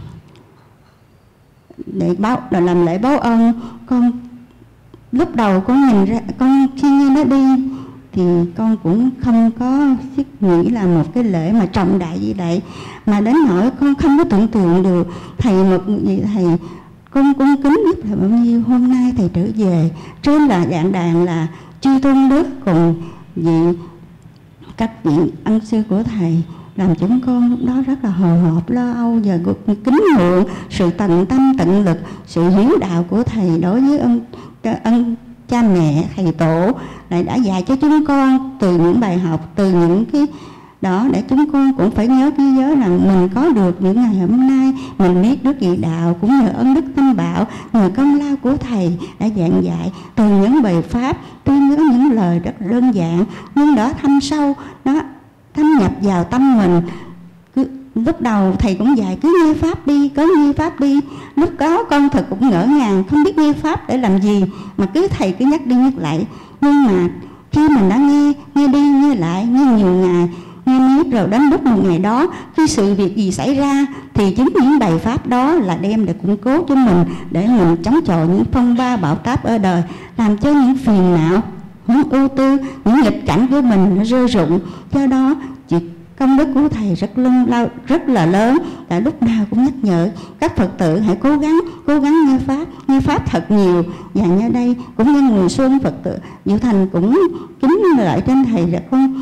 để báo để làm lễ báo ơn. Con lúc đầu con nhìn ra, con khi nghe nó đi thì con cũng không có nghĩ là một cái lễ mà trọng đại như vậy, mà đến nỗi con không có tưởng tượng được Thầy một vị Thầy con cung kính biết là bao nhiêu. Hôm nay Thầy trở về trên là dạng đàn là chư tôn đức cùng vị các vị ân sư của Thầy, làm chúng con lúc đó rất là hồi hộp, lo âu và kính ngưỡng sự tận tâm tận lực, sự hiếu đạo của Thầy đối với ân ân cha mẹ Thầy tổ lại đã dạy cho chúng con từ những bài học, từ những cái đó để chúng con cũng phải nhớ ghi nhớ rằng mình có được những ngày hôm nay mình biết đức vị đạo cũng nhờ ân đức Tam Bảo, nhờ công lao của Thầy đã giảng dạy từ những bài pháp. Tôi nhớ những lời rất đơn giản nhưng đó thâm sâu, nó thâm nhập vào tâm mình. Cứ, lúc đầu Thầy cũng dạy cứ nghe pháp đi, cứ nghe pháp đi. Lúc đó con thật cũng ngỡ ngàng, không biết nghe pháp để làm gì mà cứ Thầy cứ nhắc đi nhắc lại. Nhưng mà khi mình đã nghe, nghe đi nghe lại, nghe nhiều ngày, nghe miết rồi đến lúc một ngày đó khi sự việc gì xảy ra thì chính những bài pháp đó là đem để củng cố cho mình để mình chống chọi những phong ba bão táp ở đời, làm cho những phiền não, những ưu tư, những nghịch cảnh của mình nó rơi rụng. Do đó chỉ công đức của Thầy rất lớn, rất là lớn, tại lúc nào cũng nhắc nhở các Phật tử hãy cố gắng cố gắng nghe pháp, nghe pháp thật nhiều. Và như đây cũng như mùa xuân Phật tử Diệu Thành cũng kính lợi trên Thầy là con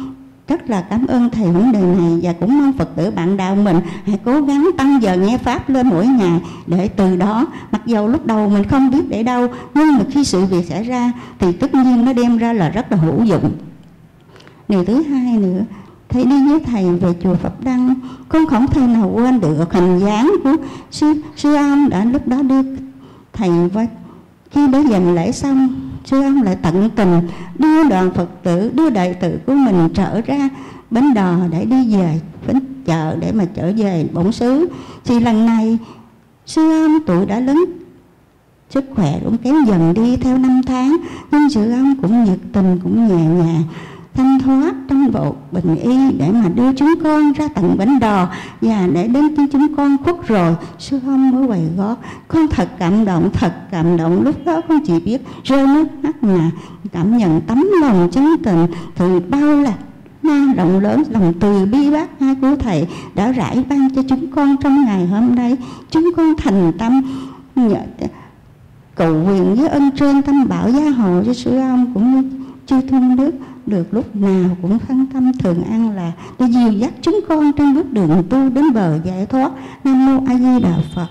Rất là cảm ơn thầy vấn đề này, và cũng mong Phật tử bạn đạo mình hãy cố gắng tăng giờ nghe Pháp lên mỗi ngày, để từ đó mặc dầu lúc đầu mình không biết để đâu, nhưng mà khi sự việc xảy ra thì tất nhiên nó đem ra là rất là hữu dụng. Điều thứ hai nữa, thầy đi với thầy về chùa Pháp Đăng, con không thể nào quên được hình dáng của sư, sư ông đã lúc đó đưa thầy với. Khi để dành lễ xong, sư ông lại tận tình đưa đoàn Phật tử, đưa đệ tử của mình trở ra bến đò để đi về bến chợ để mà trở về bổn xứ. Thì lần này sư ông tuổi đã lớn, sức khỏe cũng kém dần đi theo năm tháng, nhưng sư ông cũng nhiệt tình, cũng nhẹ nhàng, thanh thoát trong bộ bình y để mà đưa chúng con ra tận bến đò. Và để đến khi chúng con khuất rồi, sư ông mới quay gót. Con thật cảm động, thật cảm động. Lúc đó con chỉ biết rơi nước mắt, mà cảm nhận tấm lòng chân tình từ bao là na rộng lớn, lòng từ bi bác hai của thầy đã rải ban cho chúng con trong ngày hôm nay. Chúng con thành tâm nhờ, cầu nguyện với ân trên tâm bảo gia hộ cho sư ông cũng như chư thiên đức được lúc nào cũng phân tâm thường an là để dìu dắt chúng con trên bước đường tu đến bờ giải thoát. Nam mô A Di Đà Phật.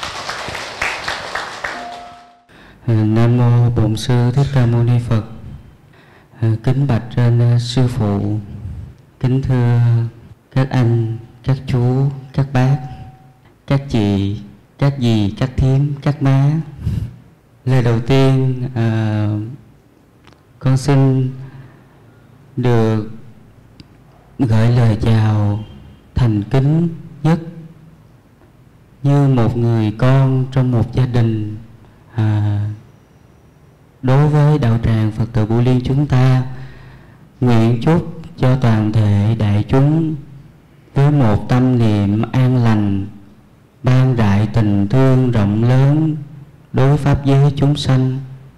Nam mô Bổn Sư Thích Ca Mâu Ni Phật. Kính bạch trên sư phụ, kính thưa các anh, các chú, các bác, các chị, các dì, các thím, các má. Lời đầu tiên à, con xin được gửi lời chào thành kính nhất như một người con trong một gia đình à, đối với đạo tràng Phật tử Bửu Liên chúng ta. Nguyện chúc cho toàn thể đại chúng với một tâm niệm an lành, ban rải tình thương rộng lớn đối pháp giới chúng sanh,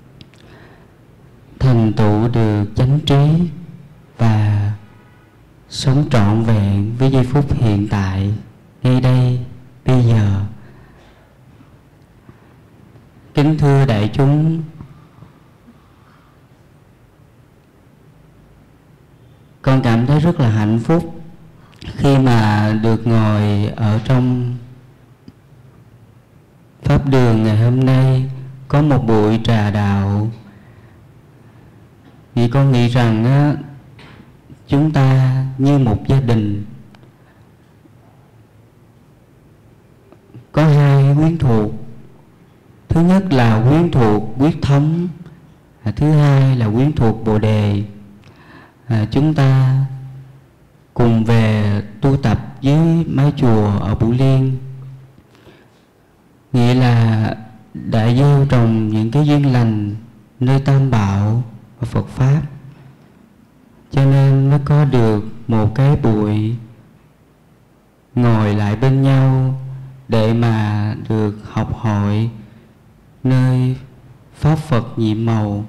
thành tựu được chánh trí và sống trọn vẹn với giây phút hiện tại, ngay đây, bây giờ. Kính thưa đại chúng, con cảm thấy rất là hạnh phúc khi mà được ngồi ở trong Pháp đường ngày hôm nay, có một buổi trà đạo. Vì con nghĩ rằng á, chúng ta như một gia đình, có hai quyến thuộc. Thứ nhất là quyến thuộc quyết thống, thứ hai là quyến thuộc bồ đề. À, chúng ta cùng về tu tập với mái chùa ở Bửu Liên, nghĩa là đã gieo trồng những cái duyên lành nơi Tam Bảo và Phật Pháp, cho nên mới có được một cái buổi ngồi lại bên nhau để mà được học hỏi nơi Pháp Phật nhiệm màu.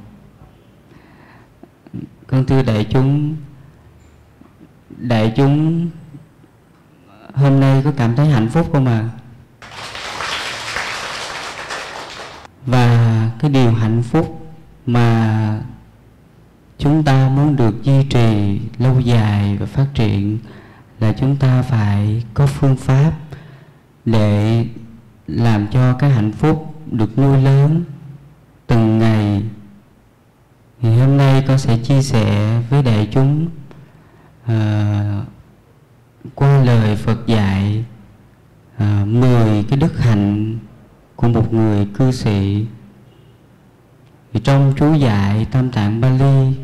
Con thưa đại chúng, đại chúng hôm nay có cảm thấy hạnh phúc không ạ? À? Và cái điều hạnh phúc mà chúng ta muốn được duy trì lâu dài và phát triển là chúng ta phải có phương pháp để làm cho cái hạnh phúc được nuôi lớn từng ngày. Thì hôm nay con sẽ chia sẻ với đại chúng à, qua lời Phật dạy à, mười cái đức hạnh của một người cư sĩ. Thì trong chú dạy Tam Tạng Bali,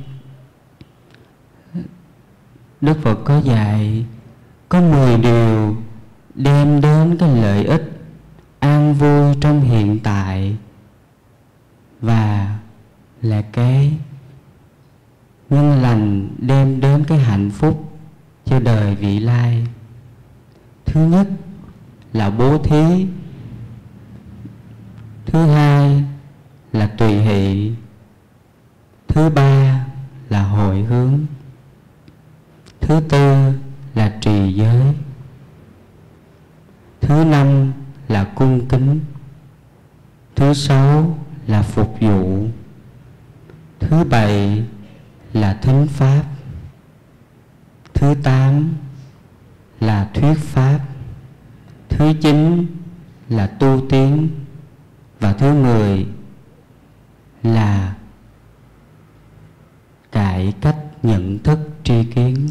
Đức Phật có dạy có mười điều đem đến cái lợi ích an vui trong hiện tại và là cái nhân lành đem đến cái hạnh phúc cho đời vị lai. Thứ nhất là bố thí, thứ hai là tùy hỷ, thứ ba là hồi hướng, thứ tư là trì giới, thứ năm là cung kính, thứ sáu là phục vụ, thứ bảy là thính pháp, Thứ tám là thuyết pháp. Thứ chín là tu tiến. Và thứ mười là cải cách nhận thức tri kiến.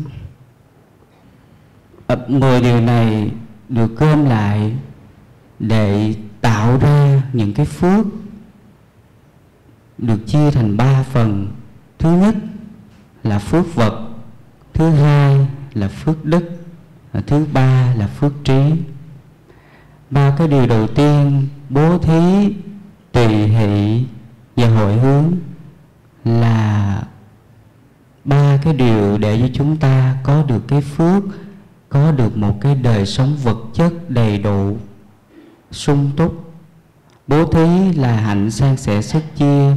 Mười điều này được gom lại để tạo ra những cái phước được chia thành ba phần. Thứ nhất là phước vật, thứ hai là phước đức, và thứ ba là phước trí. Ba cái điều đầu tiên, bố thí, tùy hỷ và hội hướng, là ba cái điều để cho chúng ta có được cái phước, có được một cái đời sống vật chất đầy đủ, sung túc. Bố thí là hạnh san sẻ sức chia.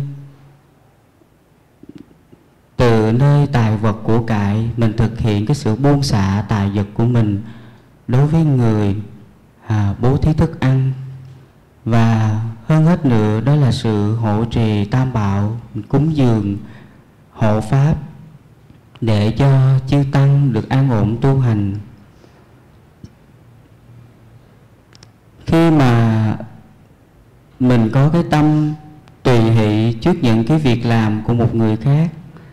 Từ nơi tài vật của cải, mình thực hiện cái sự buông xả tài vật của mình đối với người, à, bố thí thức ăn. Và hơn hết nữa đó là sự hộ trì tam bảo, cúng dường hộ pháp để cho chư tăng được an ổn tu hành. Khi mà mình có cái tâm tùy hỷ trước những cái việc làm của một người khác,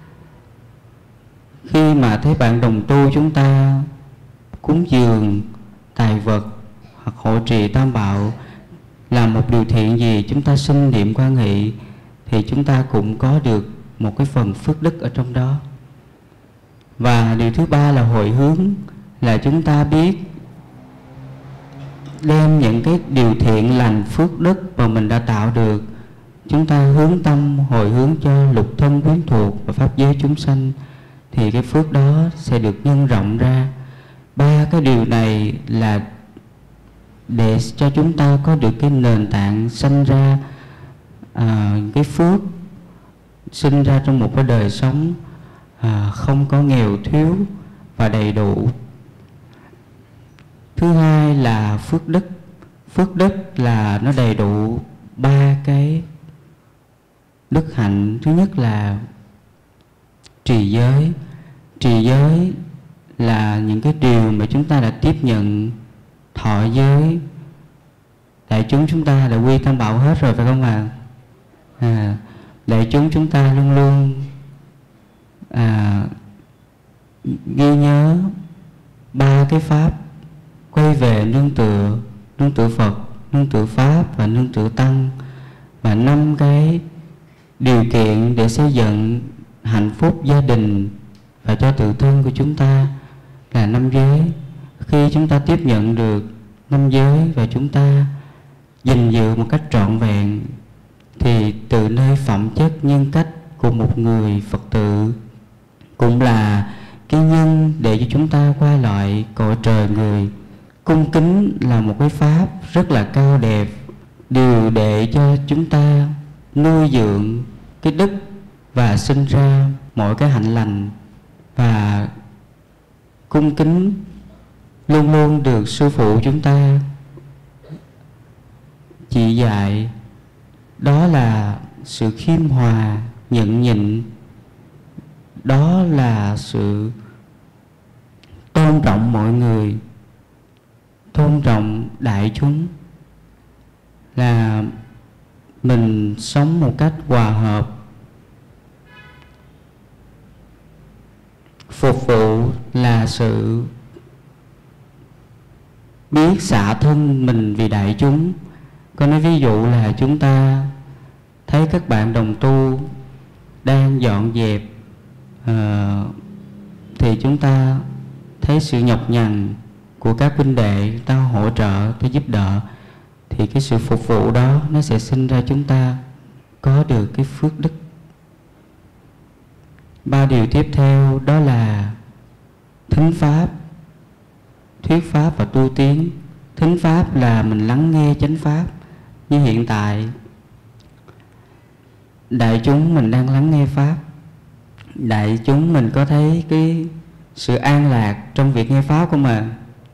khi mà thấy bạn đồng tu chúng ta cúng dường tài vật hoặc hộ trì tam bảo, làm một điều thiện gì, chúng ta sinh niệm quan hệ, thì chúng ta cũng có được một cái phần phước đức ở trong đó. Và điều thứ ba là hội hướng, là chúng ta biết đem những cái điều thiện lành phước đức mà mình đã tạo được, chúng ta hướng tâm hồi hướng cho lục thân quyến thuộc và pháp giới chúng sanh, thì cái phước đó sẽ được nhân rộng ra. Ba cái điều này là để cho chúng ta có được cái nền tảng sanh ra à, cái phước, sinh ra trong một cái đời sống à, không có nghèo thiếu và đầy đủ. Thứ hai là phước đức. Phước đức là nó đầy đủ ba cái đức hạnh. Thứ nhất là trì giới. Trì giới là những cái điều mà chúng ta đã tiếp nhận. Thọ giới, đại chúng chúng ta đã quy tam bảo hết rồi phải không ạ? À, đại chúng chúng ta luôn luôn à, ghi nhớ ba cái pháp, quay về nương tựa, nương tựa Phật, nương tựa Pháp và nương tựa Tăng, và năm cái điều kiện để xây dựng hạnh phúc gia đình và cho tự thân của chúng ta là năm giới. Khi chúng ta tiếp nhận được năm giới và chúng ta gìn giữ một cách trọn vẹn, thì từ nơi phẩm chất nhân cách của một người Phật tử cũng là cái nhân để cho chúng ta qua lại cõi trời người. Cung kính là một cái pháp rất là cao đẹp, điều để cho chúng ta nuôi dưỡng cái đức và sinh ra mọi cái hạnh lành. Và cung kính luôn luôn được sư phụ chúng ta chỉ dạy, đó là sự khiêm hòa, nhẫn nhịn, đó là sự tôn trọng mọi người, tôn trọng đại chúng, là mình sống một cách hòa hợp. Phục vụ là sự biết xả thân mình vì đại chúng. Có nói ví dụ là chúng ta thấy các bạn đồng tu đang dọn dẹp uh, thì chúng ta thấy sự nhọc nhằn của các huynh đệ, ta hỗ trợ, ta giúp đỡ, thì cái sự phục vụ đó nó sẽ sinh ra chúng ta có được cái phước đức. Ba điều tiếp theo đó là thính pháp, thuyết pháp và tu tiến. Thính pháp là mình lắng nghe chánh pháp. Như hiện tại đại chúng mình đang lắng nghe pháp, đại chúng mình có thấy cái sự an lạc trong việc nghe pháp không ạ?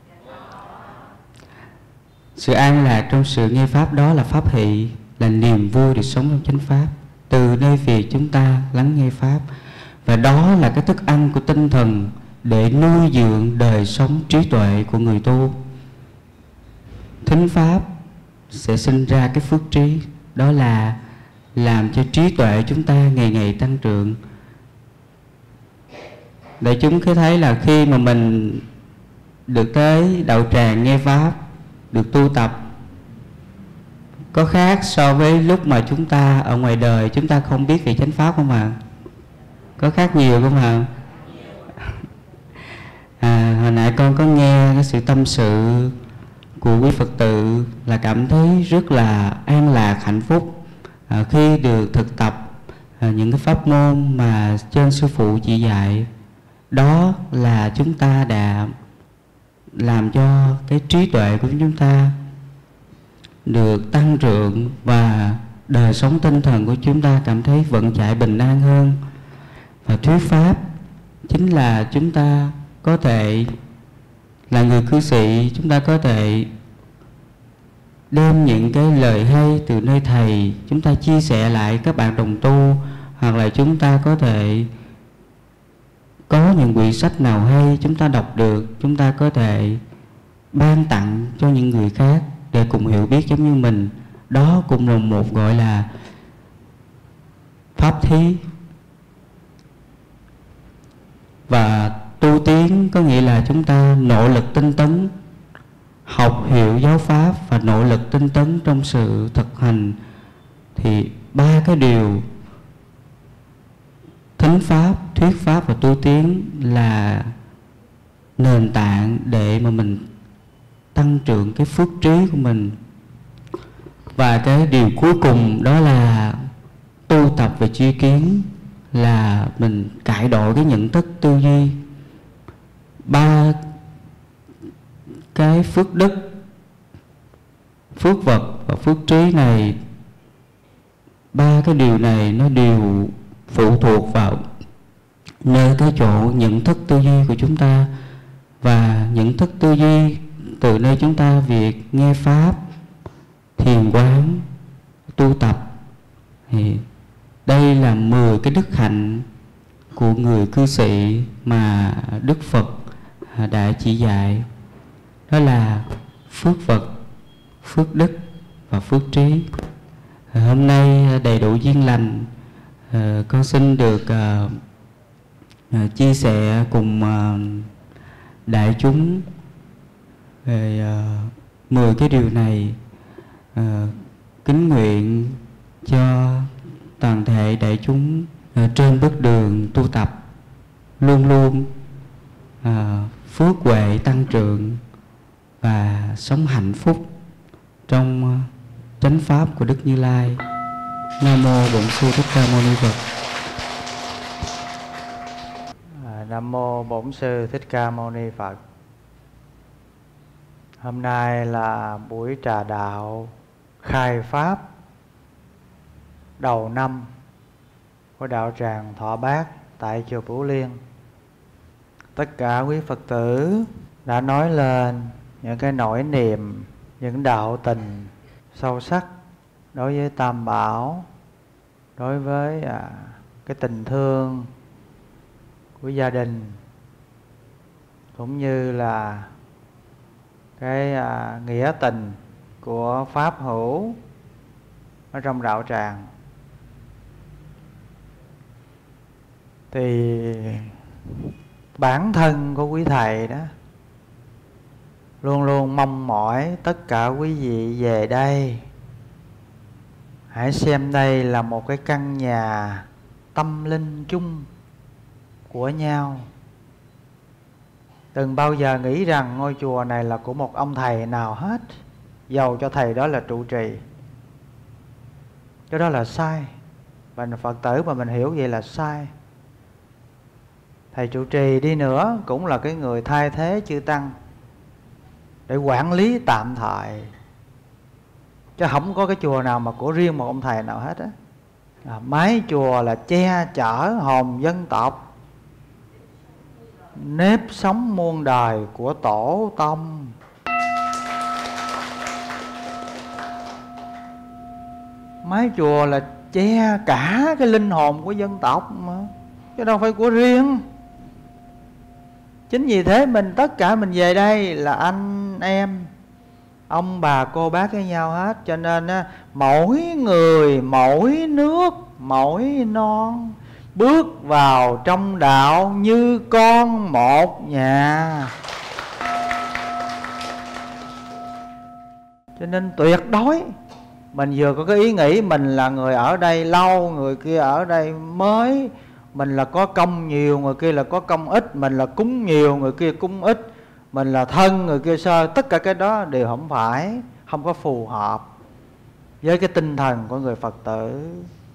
Sự an lạc trong sự nghe pháp đó là pháp hỷ, là niềm vui được sống trong chánh pháp, từ nơi việc chúng ta lắng nghe pháp. Và đó là cái thức ăn của tinh thần để nuôi dưỡng đời sống trí tuệ của người tu. Thính pháp sẽ sinh ra cái phước trí, đó là làm cho trí tuệ chúng ta ngày ngày tăng trưởng. Để chúng cứ thấy là khi mà mình được tới đạo tràng nghe pháp, được tu tập, có khác so với lúc mà chúng ta ở ngoài đời chúng ta không biết về chánh pháp không ạ? Có khác nhiều không ạ? À, hồi nãy con có nghe cái sự tâm sự của quý Phật tử là cảm thấy rất là an lạc, hạnh phúc à, khi được thực tập à, những cái pháp môn mà trên sư phụ chỉ dạy. Đó là chúng ta đã làm cho cái trí tuệ của chúng ta được tăng trưởng và đời sống tinh thần của chúng ta cảm thấy vận chạy bình an hơn. Và thuyết pháp chính là chúng ta có thể là người cư sĩ, chúng ta có thể đem những cái lời hay từ nơi thầy chúng ta chia sẻ lại các bạn đồng tu, hoặc là chúng ta có thể có những quyển sách nào hay chúng ta đọc được, chúng ta có thể ban tặng cho những người khác để cùng hiểu biết giống như mình. Đó cũng là một gọi là pháp thí. Và tu tiến có nghĩa là chúng ta nỗ lực tinh tấn, học hiểu giáo pháp và nỗ lực tinh tấn trong sự thực hành. Thì ba cái điều thính pháp, thuyết pháp và tu tiến là nền tảng để mà mình tăng trưởng cái phước trí của mình. Và cái điều cuối cùng đó là tu tập về tri kiến, là mình cải đổi cái nhận thức tư duy. Ba cái phước đức, phước vật và phước trí này, ba cái điều này nó đều phụ thuộc vào nơi cái chỗ nhận thức tư duy của chúng ta. Và nhận thức tư duy từ nơi chúng ta việc nghe pháp, thiền quán, tu tập, thì đây là mười cái đức hạnh của người cư sĩ mà Đức Phật đã chỉ dạy. Đó là phước vật, phước đức và phước trí. Hôm nay đầy đủ duyên lành, con xin được chia sẻ cùng đại chúng về mười cái điều này. Kính nguyện cho toàn thể đại chúng trên bước đường tu tập luôn luôn phước huệ tăng trưởng và sống hạnh phúc trong chánh pháp của Đức Như Lai. Nam mô Bổn Sư Thích Ca Mâu Ni Phật. Nam mô Bổn Sư Thích Ca Mâu Ni Phật. Hôm nay là buổi trà đạo khai pháp đầu năm của đạo tràng Thọ Bát tại chùa Bửu Liên. Tất cả quý Phật tử đã nói lên những cái nỗi niềm, những đạo tình sâu sắc đối với Tam Bảo, đối với à, cái tình thương của gia đình, cũng như là cái à, nghĩa tình của pháp hữu ở trong đạo tràng. Thì bản thân của quý thầy đó luôn luôn mong mỏi tất cả quý vị về đây hãy xem đây là một cái căn nhà tâm linh chung của nhau. Đừng bao giờ nghĩ rằng ngôi chùa này là của một ông thầy nào hết, dầu cho thầy đó là trụ trì. Cái đó là sai. Và Phật tử mà mình hiểu vậy là sai. Thầy trụ trì đi nữa cũng là cái người thay thế chư tăng để quản lý tạm thời, chứ không có cái chùa nào mà của riêng một ông thầy nào hết á. À, mái chùa là che chở hồn dân tộc, nếp sống muôn đời của tổ tông. Mái chùa là che cả cái linh hồn của dân tộc mà, chứ đâu phải của riêng. Chính vì thế mình tất cả mình về đây là anh em, ông bà cô bác với nhau hết. Cho nên á, mỗi người mỗi nước mỗi non, bước vào trong đạo như con một nhà. Cho nên tuyệt đối mình vừa có cái ý nghĩ mình là người ở đây lâu, người kia ở đây mới, mình là có công nhiều, người kia là có công ít, mình là cúng nhiều, người kia cúng ít, mình là thân, người kia sơ. Tất cả cái đó đều không phải, không có phù hợp với cái tinh thần của người Phật tử.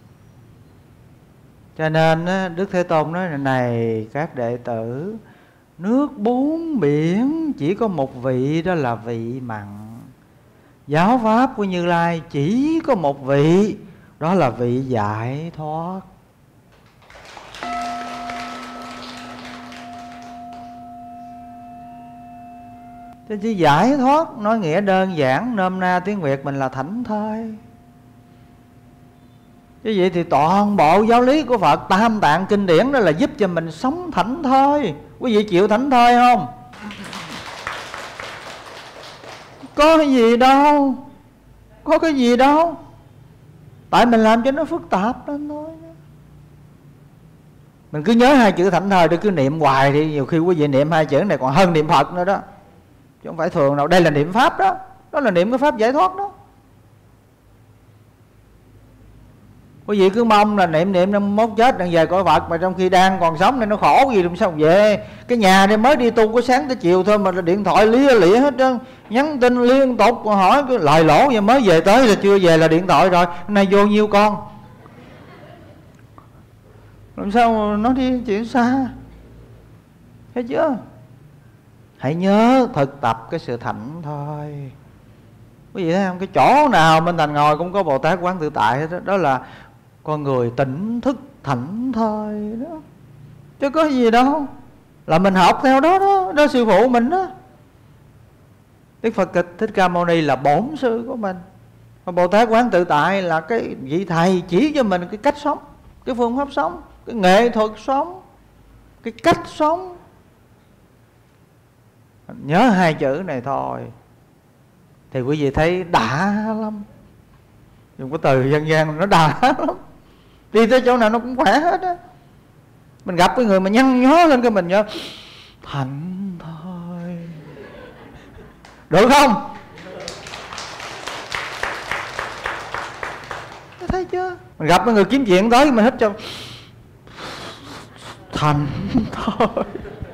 Cho nên Đức Thế Tôn nói này các đệ tử, nước bốn biển chỉ có một vị, đó là vị mặn. Giáo pháp của Như Lai chỉ có một vị, đó là vị giải thoát. Chứ chỉ giải thoát nói nghĩa đơn giản, nôm na tiếng Việt mình là thảnh thơi. Chứ vậy thì toàn bộ giáo lý của Phật, Tam Tạng kinh điển đó là giúp cho mình sống thảnh thơi. Quý vị chịu thảnh thơi không? Có cái gì đâu, có cái gì đâu, tại mình làm cho nó phức tạp lên thôi. Mình cứ nhớ hai chữ thảnh thơi để cứ niệm hoài đi. Nhiều khi quý vị niệm hai chữ này còn hơn niệm Phật nữa đó, chứ không phải thường đâu. Đây là niệm Pháp đó, đó là niệm cái Pháp giải thoát đó. Quý vị cứ mong là niệm niệm năm mốt chết đang về cõi Phật, mà trong khi đang còn sống nên nó khổ gì làm sao về. Cái nhà đây mới đi tu có sáng tới chiều thôi mà điện thoại lia lịa hết trơn, nhắn tin liên tục, hỏi cái lời lỗ vậy, mới về tới là chưa về là điện thoại rồi, nay vô nhiêu con. Làm sao nó đi chuyện xa, thấy chưa? Hãy nhớ thực tập cái sự thảnh thơi. Quý vị thấy không? Cái chỗ nào bên thành ngồi cũng có Bồ Tát Quán Tự Tại đó, đó là con người tỉnh thức thảnh thơi đó, chứ có gì đâu. Là mình học theo đó đó, đó sư phụ mình đó. Đức Phật Thích Ca Mâu Ni là bổn sư của mình, và Bồ Tát Quán Tự Tại là cái vị thầy chỉ cho mình cái cách sống, cái phương pháp sống, cái nghệ thuật sống, cái cách sống. Nhớ hai chữ này thôi thì quý vị thấy đã lắm. Dùng cái từ dân gian nó đã lắm. Đi tới chỗ nào nó cũng khỏe hết á. Mình gặp cái người mà nhăn nhó lên cái mình nhớ thảnh thơi, được không? Thấy chưa? Mình gặp cái người kiếm chuyện tới mình hít cho thảnh thơi.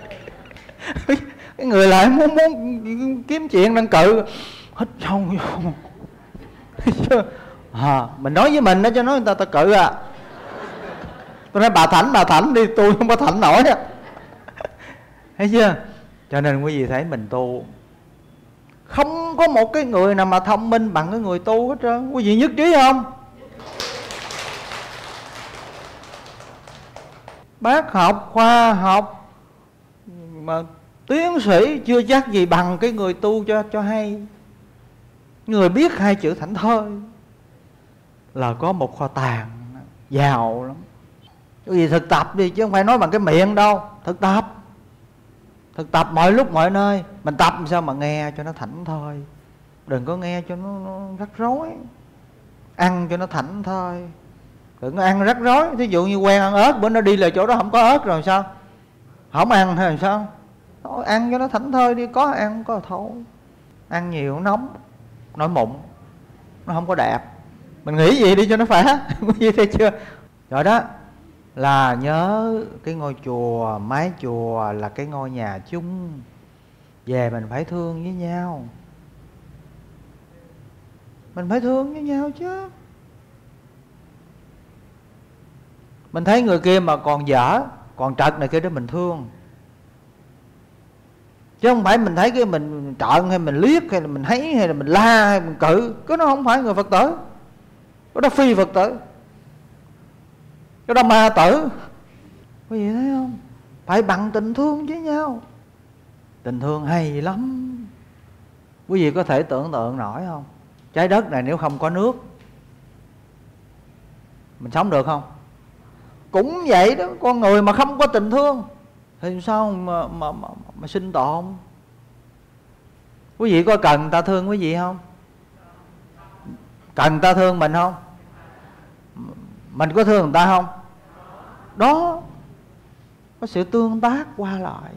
Cái người lại muốn muốn kiếm chuyện đang cự, hít sâu vô. Thấy chưa? À, mình nói với mình đó cho nói người ta ta cự à. Tôi nói bà thảnh bà thảnh đi, tôi không có thảnh nổi á. Thấy chưa? Cho nên quý vị thấy mình tu không có một cái người nào mà thông minh bằng cái người tu hết trơn. Quý vị nhất trí không? Bác học khoa học mà tiến sĩ chưa chắc gì bằng cái người tu cho cho hay. Người biết hai chữ thảnh thơi là có một kho tàng giàu lắm. Cái gì thực tập đi, chứ không phải nói bằng cái miệng đâu. Thực tập, thực tập mọi lúc mọi nơi. Mình tập làm sao mà nghe cho nó thảnh thơi, đừng có nghe cho nó, nó rắc rối. Ăn cho nó thảnh thơi, đừng có ăn rắc rối. Thí dụ như quen ăn ớt, bữa nó đi là chỗ đó không có ớt rồi sao? Không ăn hay sao? Thôi, ăn cho nó thảnh thơi đi, có ăn không có thôi. Ăn nhiều nóng, nổi mụn, nó không có đẹp. Mình nghĩ gì đi cho nó khỏe. Quý vị thấy chưa? Rồi đó là nhớ cái ngôi chùa, mái chùa là cái ngôi nhà chung. Về mình phải thương với nhau, mình phải thương với nhau chứ. Mình thấy người kia mà còn dở, còn trật này kia đó mình thương, chứ không phải mình thấy cái mình trợn hay mình liếc hay là mình thấy hay là mình la hay mình cự. Cái đó không phải người Phật tử, cái đó phi Phật tử, cái đó ma tử. Quý vị thấy không? Phải bằng tình thương với nhau. Tình thương hay lắm. Quý vị có thể tưởng tượng nổi không? Trái đất này nếu không có nước mình sống được không? Cũng vậy đó. Con người mà không có tình thương thì sao mà, mà, mà, mà sinh tồn? Quý vị có cần người ta thương quý vị không? Cần người ta thương mình không? Mình có thương người ta không? Đó, có sự tương tác qua lại.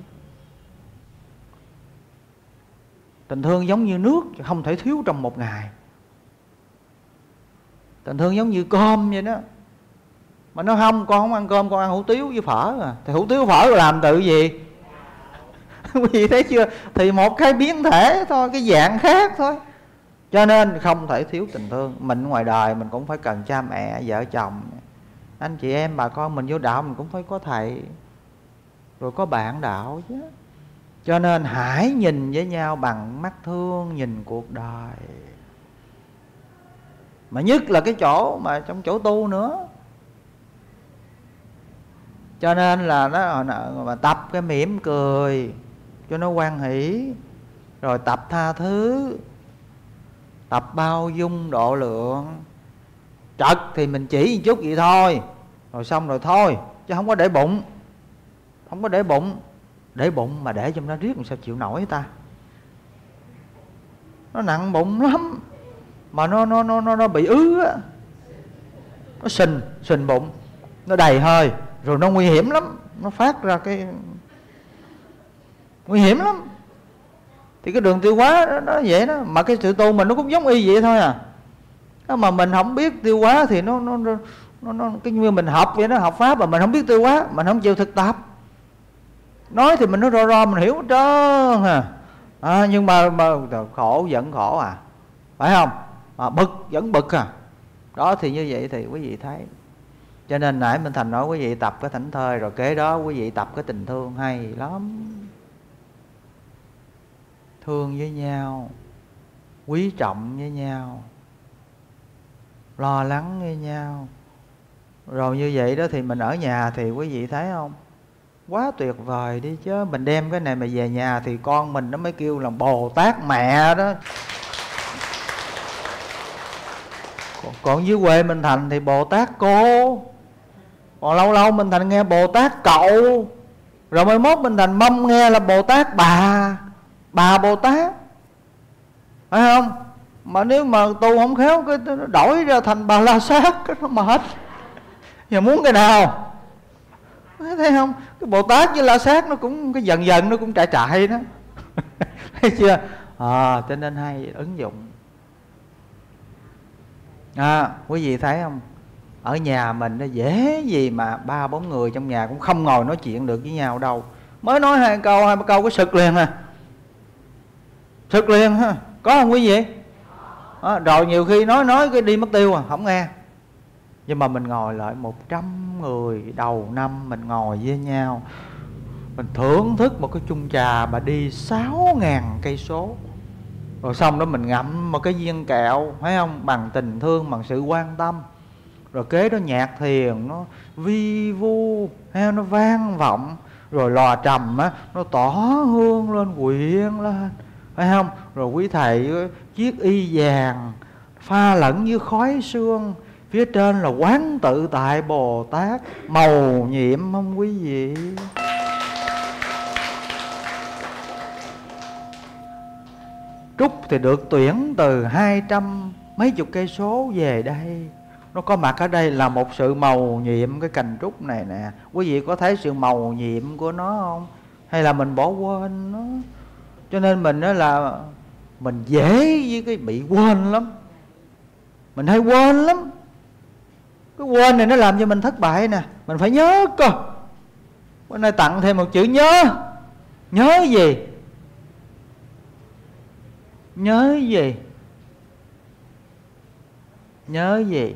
Tình thương giống như nước, không thể thiếu trong một ngày. Tình thương giống như cơm vậy đó. Mà nó không, con không ăn cơm, con ăn hủ tiếu với phở à. Thì hủ tiếu phở làm từ gì? Quý vị thấy chưa? Thì một cái biến thể thôi, cái dạng khác thôi. Cho nên không thể thiếu tình thương. Mình ngoài đời mình cũng phải cần cha mẹ, vợ chồng, anh chị em, bà con. Mình vô đạo mình cũng phải có thầy, rồi có bạn đạo chứ. Cho nên hãy nhìn với nhau bằng mắt thương, nhìn cuộc đời. Mà nhất là cái chỗ mà trong chỗ tu nữa. Cho nên là nó mà tập cái mỉm cười cho nó hoan hỷ, rồi tập tha thứ, tập bao dung độ lượng. Trật thì mình chỉ một chút vậy thôi, rồi xong rồi thôi, chứ không có để bụng. Không có để bụng. Để bụng mà để trong đó riết làm sao chịu nổi ta. Nó nặng bụng lắm. Mà nó nó nó nó, nó bị ứ á. Nó sình, sình bụng. Nó đầy hơi. Rồi nó nguy hiểm lắm. Nó phát ra cái nguy hiểm lắm. Thì cái đường tiêu hóa đó, nó vậy đó. Mà cái sự tu mình nó cũng giống y vậy thôi à. Mà mình không biết tiêu hóa thì nó nó nó, nó cái như mình học vậy đó, học pháp mà mình không biết tiêu hóa, mình không chịu thực tập. Nói thì mình nói ro ro mình hiểu hết trơn à. À, nhưng mà, mà khổ vẫn khổ à, phải không? À, bực vẫn bực à. Đó thì như vậy thì quý vị thấy. Cho nên nãy Minh Thành nói quý vị tập cái thảnh thơi, rồi kế đó quý vị tập cái tình thương hay lắm. Thương với nhau, quý trọng với nhau, lo lắng với nhau. Rồi như vậy đó thì mình ở nhà thì quý vị thấy không? Quá tuyệt vời đi chứ. Mình đem cái này mà về nhà thì con mình nó mới kêu là Bồ Tát mẹ đó. Còn dưới quê Minh Thành thì Bồ Tát cô. Còn lâu lâu Minh Thành nghe Bồ Tát cậu. Rồi mai mốt Minh Thành mong nghe là Bồ Tát bà. Bà Bồ Tát, phải không? Mà nếu mà tu không khéo cái nó đổi ra thành Bà La Sát, cái nó mệt. Giờ muốn cái nào? Thấy không? Cái Bồ Tát với La Sát nó cũng cái dần dần nó cũng chạy chạy đó. Thấy chưa? À, cho nên hay ứng dụng. À, quý vị thấy không? Ở nhà mình nó dễ gì mà ba bốn người trong nhà cũng không ngồi nói chuyện được với nhau đâu. Mới nói hai câu, hai ba câu có sực liền à. Sực liền ha. Có không quý vị? À, rồi nhiều khi nói nói cái đi mất tiêu à, không nghe. Nhưng mà mình ngồi lại một trăm người đầu năm mình ngồi với nhau, mình thưởng thức một cái chung trà mà đi sáu ngàn cây số. Rồi xong đó mình ngậm một cái viên kẹo, thấy không? Bằng tình thương, bằng sự quan tâm. Rồi kế đó nhạc thiền nó vi vu, hay nó vang vọng. Rồi lò trầm á, nó tỏ hương lên, quyện lên, phải không? Rồi quý thầy chiếc y vàng pha lẫn với khói sương, phía trên là quán tự tại Bồ Tát, màu nhiệm không quý vị? Trúc thì được tuyển từ hai trăm mấy chục cây số về đây. Nó có mặt ở đây là một sự màu nhiệm cái cành trúc này nè. Quý vị có thấy sự màu nhiệm của nó không? Hay là mình bỏ quên nó? Cho nên mình đó là mình dễ với cái bị quên lắm. Mình hay quên lắm. Cái quên này nó làm cho mình thất bại nè. Mình phải nhớ cơ. Bữa nay tặng thêm một chữ nhớ. Nhớ gì? Nhớ gì? Nhớ gì?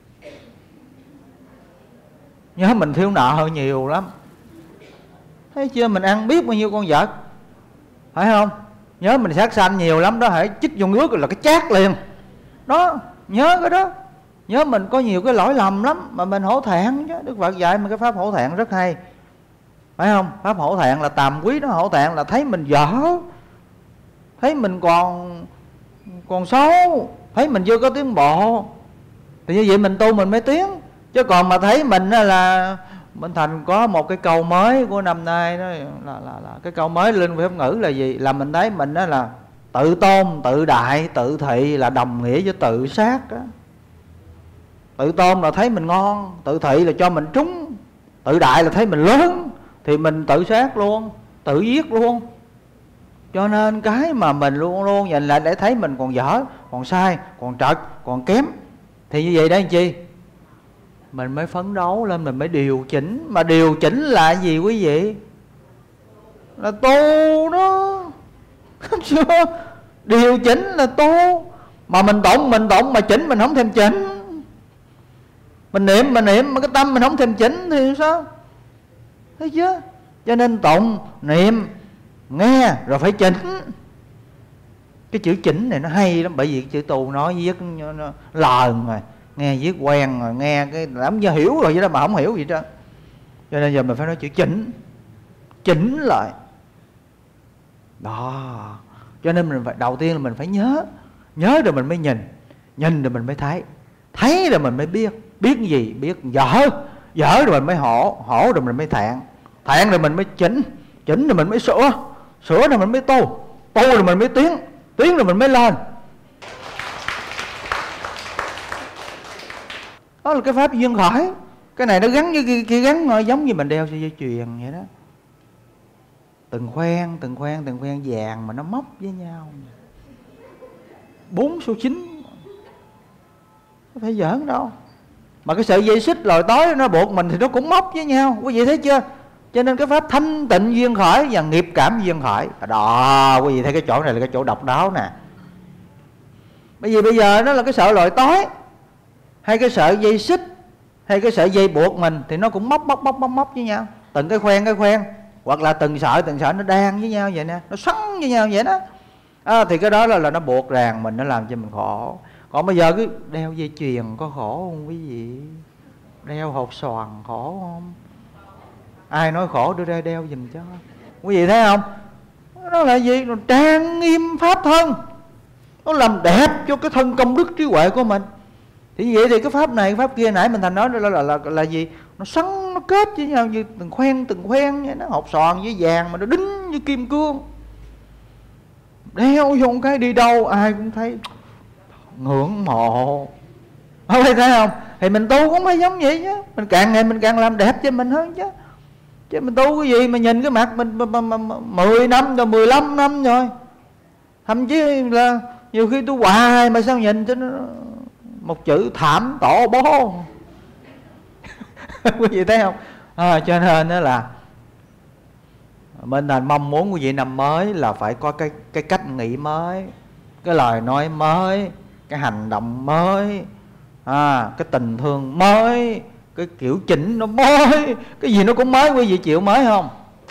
Nhớ mình thiếu nợ hơn nhiều lắm. Thấy chưa? Mình ăn biết bao nhiêu con vật, phải không? Nhớ mình sát sanh nhiều lắm đó, hãy chích vô nước là cái chát liền. Đó, nhớ cái đó. Nhớ mình có nhiều cái lỗi lầm lắm mà mình hổ thẹn chứ. Đức Phật dạy mình cái pháp hổ thẹn rất hay, phải không? Pháp hổ thẹn là tàm quý đó. Hổ thẹn là thấy mình dở, thấy mình còn còn xấu, thấy mình chưa có tiến bộ. Thì như vậy mình tu mình mới tiến. Chứ còn mà thấy mình là Minh Thành có một cái câu mới của năm nay đó là, là, là cái câu mới Linh Pháp ngữ là gì? Là mình thấy mình đó là tự tôn, tự đại, tự thị là đồng nghĩa với tự sát đó. Tự tôn là thấy mình ngon, tự thị là cho mình trúng, tự đại là thấy mình lớn thì mình tự sát luôn, tự giết luôn. Cho nên cái mà mình luôn luôn nhìn lại để thấy mình còn dở, còn sai, còn trật, còn kém, thì như vậy đó anh chi, mình mới phấn đấu lên, mình mới điều chỉnh. Mà điều chỉnh là gì quý vị? Là tu đó. Chưa? Điều chỉnh là tu. Mà mình tụng, mình tụng mà chỉnh mình không thèm chỉnh. Mình niệm, mình niệm mà cái tâm mình không thèm chỉnh thì sao? Thấy chưa? Cho nên tụng, niệm, nghe rồi phải chỉnh. Cái chữ chỉnh này nó hay lắm. Bởi vì chữ tu nói viết nó lờn rồi, nghe viết quen rồi, nghe cái làm như hiểu rồi vậy đó mà không hiểu gì đó. Cho nên giờ mình phải nói chữ chỉnh, chỉnh lại đó. Cho nên mình phải, đầu tiên là mình phải nhớ, nhớ rồi mình mới nhìn, nhìn rồi mình mới thấy, thấy rồi mình mới biết. Biết gì? Biết dở, dở rồi mình mới hổ, hổ rồi mình mới thẹn, thẹn rồi mình mới chỉnh, chỉnh rồi mình mới sửa, sửa rồi mình mới tu, tu rồi mình mới tiến, tiến rồi mình mới lên. Đó là cái pháp duyên khởi. Cái này nó gắn với kia, kia gắn rồi, giống như mình đeo sợi dây chuyền vậy đó. Từng khoen, từng khoen, từng khoen vàng mà nó móc với nhau, bốn số chín, có phải giỡn đâu. Mà cái sợi dây xích lòi tối nó buộc mình thì nó cũng móc với nhau, quý vị thấy chưa? Cho nên cái pháp thanh tịnh duyên khởi và nghiệp cảm duyên khởi đó, quý vị thấy cái chỗ này là cái chỗ độc đáo nè. Bởi vì bây giờ nó là cái sợi lòi tối, hay cái sợi dây xích, hay cái sợi dây buộc mình thì nó cũng móc móc móc móc móc với nhau, từng cái khoen cái khoen, hoặc là từng sợi từng sợi nó đan với nhau vậy nè, nó xoắn với nhau vậy đó. À, thì cái đó là, là nó buộc ràng mình, nó làm cho mình khổ. Còn bây giờ cứ đeo dây chuyền có khổ không quý vị? Đeo hột xoàn khổ không? Ai nói khổ đưa ra đeo giùm cho. Quý vị thấy không? Nó là gì? Nó trang nghiêm pháp thân, nó làm đẹp cho cái thân công đức trí huệ của mình. Thì vậy thì cái pháp này, cái pháp kia nãy mình Thành nói là là, là, là, là gì? Nó xoắn, nó kết với nhau như từng khoen từng khoen vậy. Nó hột xoàn với vàng mà nó đính như kim cương. Đeo vô cái đi đâu ai cũng thấy ngưỡng mộ. Không phải thấy không? Thì mình tu cũng phải giống vậy chứ. Mình càng ngày mình càng làm đẹp cho mình hơn chứ. Chứ mình tu cái gì mà nhìn cái mặt mình mười năm rồi, mười lăm năm rồi, thậm chí là nhiều khi tu hoài mà sao nhìn cho nó một chữ thảm tổ bố. Quý vị thấy không? À, cho nên đó là Minh Thành mong muốn quý vị năm mới là phải có cái, cái cách nghĩ mới, cái lời nói mới, cái hành động mới, à, cái tình thương mới, cái kiểu chỉnh nó mới, cái gì nó cũng mới. Quý vị chịu mới không?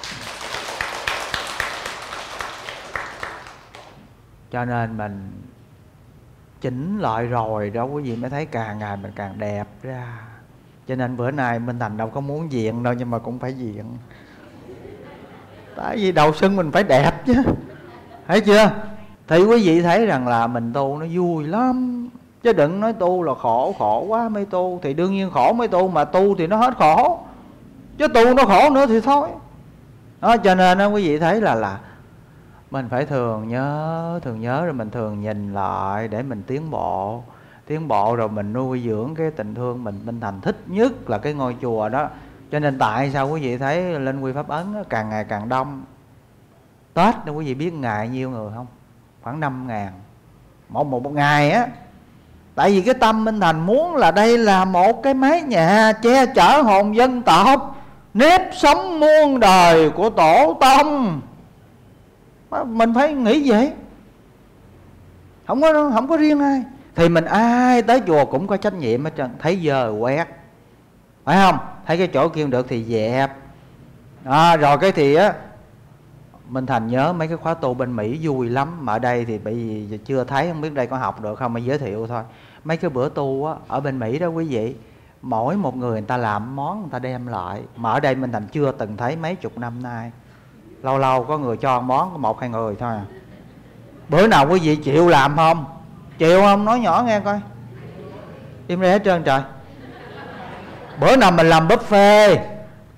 Cho nên mình chỉnh lại rồi đó quý vị mới thấy càng ngày mình càng đẹp ra. Cho nên bữa nay Minh Thành đâu có muốn diện đâu, nhưng mà cũng phải diện. Tại vì đầu xuân mình phải đẹp chứ, thấy chưa? Thì quý vị thấy rằng là mình tu nó vui lắm. Chứ đừng nói tu là khổ, khổ quá mới tu. Thì đương nhiên khổ mới tu, mà tu thì nó hết khổ. Chứ tu nó khổ nữa thì thôi đó. Cho nên đó, quý vị thấy là là mình phải thường nhớ, thường nhớ rồi mình thường nhìn lại để mình tiến bộ. Tiến bộ rồi mình nuôi dưỡng cái tình thương mình. Minh Thành thích nhất là cái ngôi chùa đó. Cho nên tại sao quý vị thấy Linh Quy Pháp Ấn càng ngày càng đông. Tết đó quý vị biết ngày nhiêu người không? Khoảng năm ngàn một, một, một ngày á. Tại vì cái tâm Minh Thành muốn là đây là một cái mái nhà che chở hồn dân tộc, nếp sống muôn đời của tổ tông. Mình phải nghĩ vậy. Không có, không có riêng ai. Thì mình ai tới chùa cũng có trách nhiệm hết trơn. Thấy giờ quét, phải không? Thấy cái chỗ kia được thì dẹp à, rồi cái thì á, Minh Thành nhớ mấy cái khóa tu bên Mỹ vui lắm. Mà ở đây thì bởi vì chưa thấy, không biết đây có học được không, mà giới thiệu thôi. Mấy cái bữa tu á, ở bên Mỹ đó quý vị, mỗi một người người ta làm món người ta đem lại. Mà ở đây Minh Thành chưa từng thấy mấy chục năm nay. Lâu lâu có người cho món, có một hai người thôi à. Bữa nào quý vị chịu làm không? Chịu không? Nói nhỏ nghe coi. Im đây hết trơn trời. Bữa nào mình làm buffet,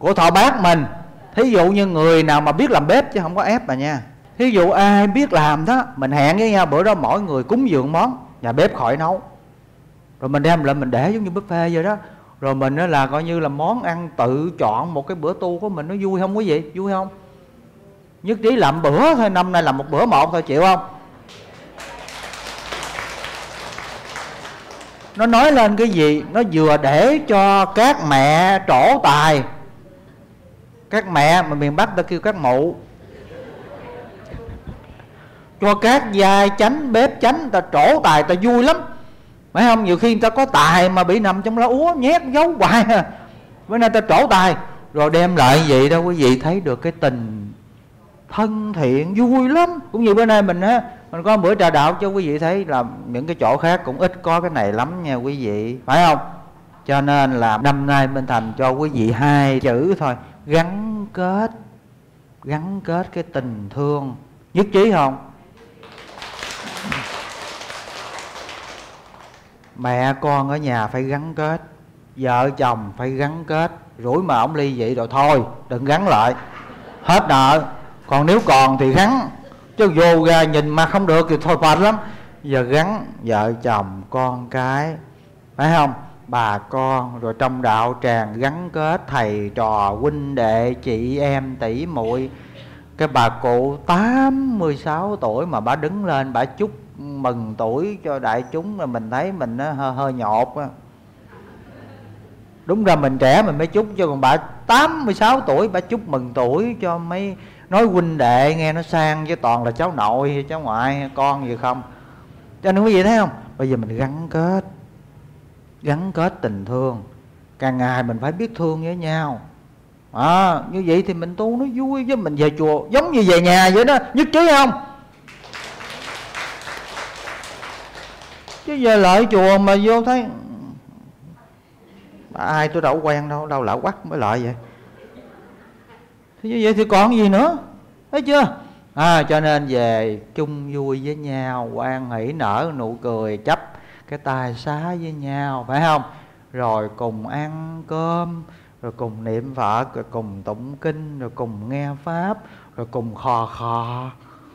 của thọ bác mình. Thí dụ như người nào mà biết làm bếp chứ không có ép bà nha. Thí dụ ai biết làm đó, mình hẹn với nhau bữa đó mỗi người cúng dường món, nhà bếp khỏi nấu, rồi mình đem lại mình để giống như buffet vậy đó. Rồi mình đó là coi như là món ăn tự chọn một cái bữa tu của mình. Nó vui không quý vị? Vui không? Nhất trí làm bữa thôi, năm nay làm một bữa một thôi, chịu không? Nó nói lên cái gì? Nó vừa để cho các mẹ trổ tài. Các mẹ mà miền Bắc ta kêu các mụ, cho các vai chánh bếp chánh ta trổ tài, ta vui lắm, phải không? Nhiều khi người ta có tài mà bị nằm trong lá úa nhét giấu hoài à. Bữa nay ta trổ tài rồi đem lại gì đâu quý vị thấy được cái tình thân thiện vui lắm. Cũng như bữa nay mình á, mình có bữa trà đạo cho quý vị thấy là những cái chỗ khác cũng ít có cái này lắm nha quý vị, phải không? Cho nên là năm nay Minh Thành cho quý vị hai chữ thôi: gắn kết. Gắn kết cái tình thương. Nhất trí không? Mẹ con ở nhà phải gắn kết, vợ chồng phải gắn kết. Rủi mà ổng ly dị rồi thôi đừng gắn lại, hết nợ. Còn nếu còn thì gắn, chứ vô ra nhìn mà không được thì thôi phạt lắm. Giờ gắn vợ chồng con cái, phải không? Bà con, rồi trong đạo tràng gắn kết thầy trò huynh đệ chị em tỷ muội. Cái bà cụ tám mươi sáu tuổi mà bà đứng lên bà chúc mừng tuổi cho đại chúng, là mình thấy mình nó hơi, hơi nhột á. Đúng ra mình trẻ mình mới chúc, chứ còn bà tám mươi sáu tuổi bà chúc mừng tuổi cho mấy, nói huynh đệ nghe nó sang, chứ toàn là cháu nội hay cháu ngoại hay con gì không. Cho nên quý vị thấy không, bây giờ mình gắn kết, gắn kết tình thương. Càng ngày mình phải biết thương với nhau à, như vậy thì mình tu nó vui. Chứ mình về chùa giống như về nhà vậy đó, nhất trí không? Chứ về lại chùa mà vô thấy ai tôi đâu quen đâu, đâu lạ quắc mới lại vậy. Thì như vậy thì còn gì nữa, thấy chưa? À, cho nên về chung vui với nhau, hoan hỷ nở nụ cười, chấp cái tay xá với nhau, phải không? Rồi cùng ăn cơm, rồi cùng niệm Phật, rồi cùng tụng kinh, rồi cùng nghe Pháp, rồi cùng khò khò.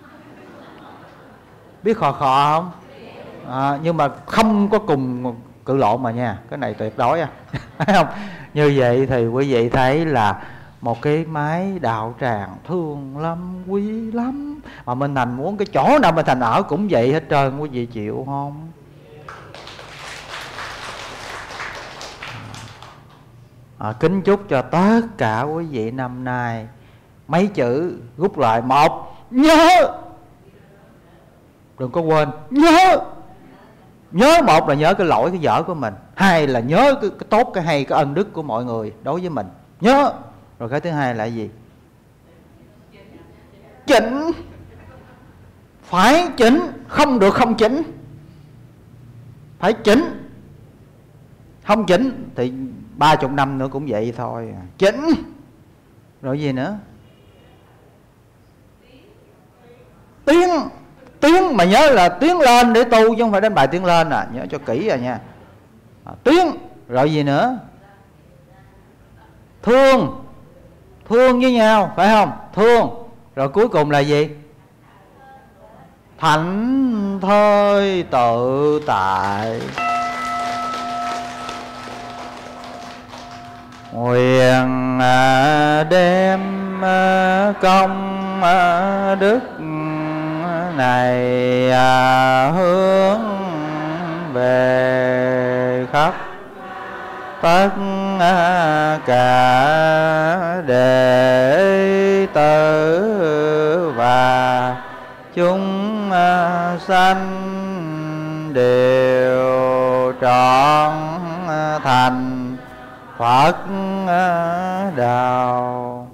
Biết khò khò không? À, nhưng mà không có cùng cự lộn mà nha, cái này tuyệt đối à. Phải không? Như vậy thì quý vị thấy là một cái mái đạo tràng thương lắm, quý lắm. Mà Minh Thành muốn cái chỗ nào Minh Thành ở cũng vậy hết trơn, quý vị chịu không? À, kính chúc cho tất cả quý vị năm nay mấy chữ rút lại: một, nhớ. Đừng có quên, nhớ. Nhớ, một là nhớ cái lỗi, cái dở của mình. Hai là nhớ cái, cái tốt, cái hay, cái ân đức của mọi người đối với mình. Nhớ. Rồi cái thứ hai là gì? Chỉnh. Phải chỉnh, không được không chỉnh. Phải chỉnh. Không chỉnh thì ba chục năm nữa cũng vậy thôi. Chỉnh. Rồi gì nữa? Tiến. Tiến mà nhớ là tiến lên để tu, chứ không phải đánh bài tiến lên à. Nhớ cho kỹ rồi nha. À, tiến. Rồi gì nữa? Thương. Thương với nhau, phải không? Thương. Rồi cuối cùng là gì? Thảnh thơi tự tại. Nguyện đem công đức này hướng về khắp tất cả đệ tử và chúng sanh đều trọn thành Phật đạo.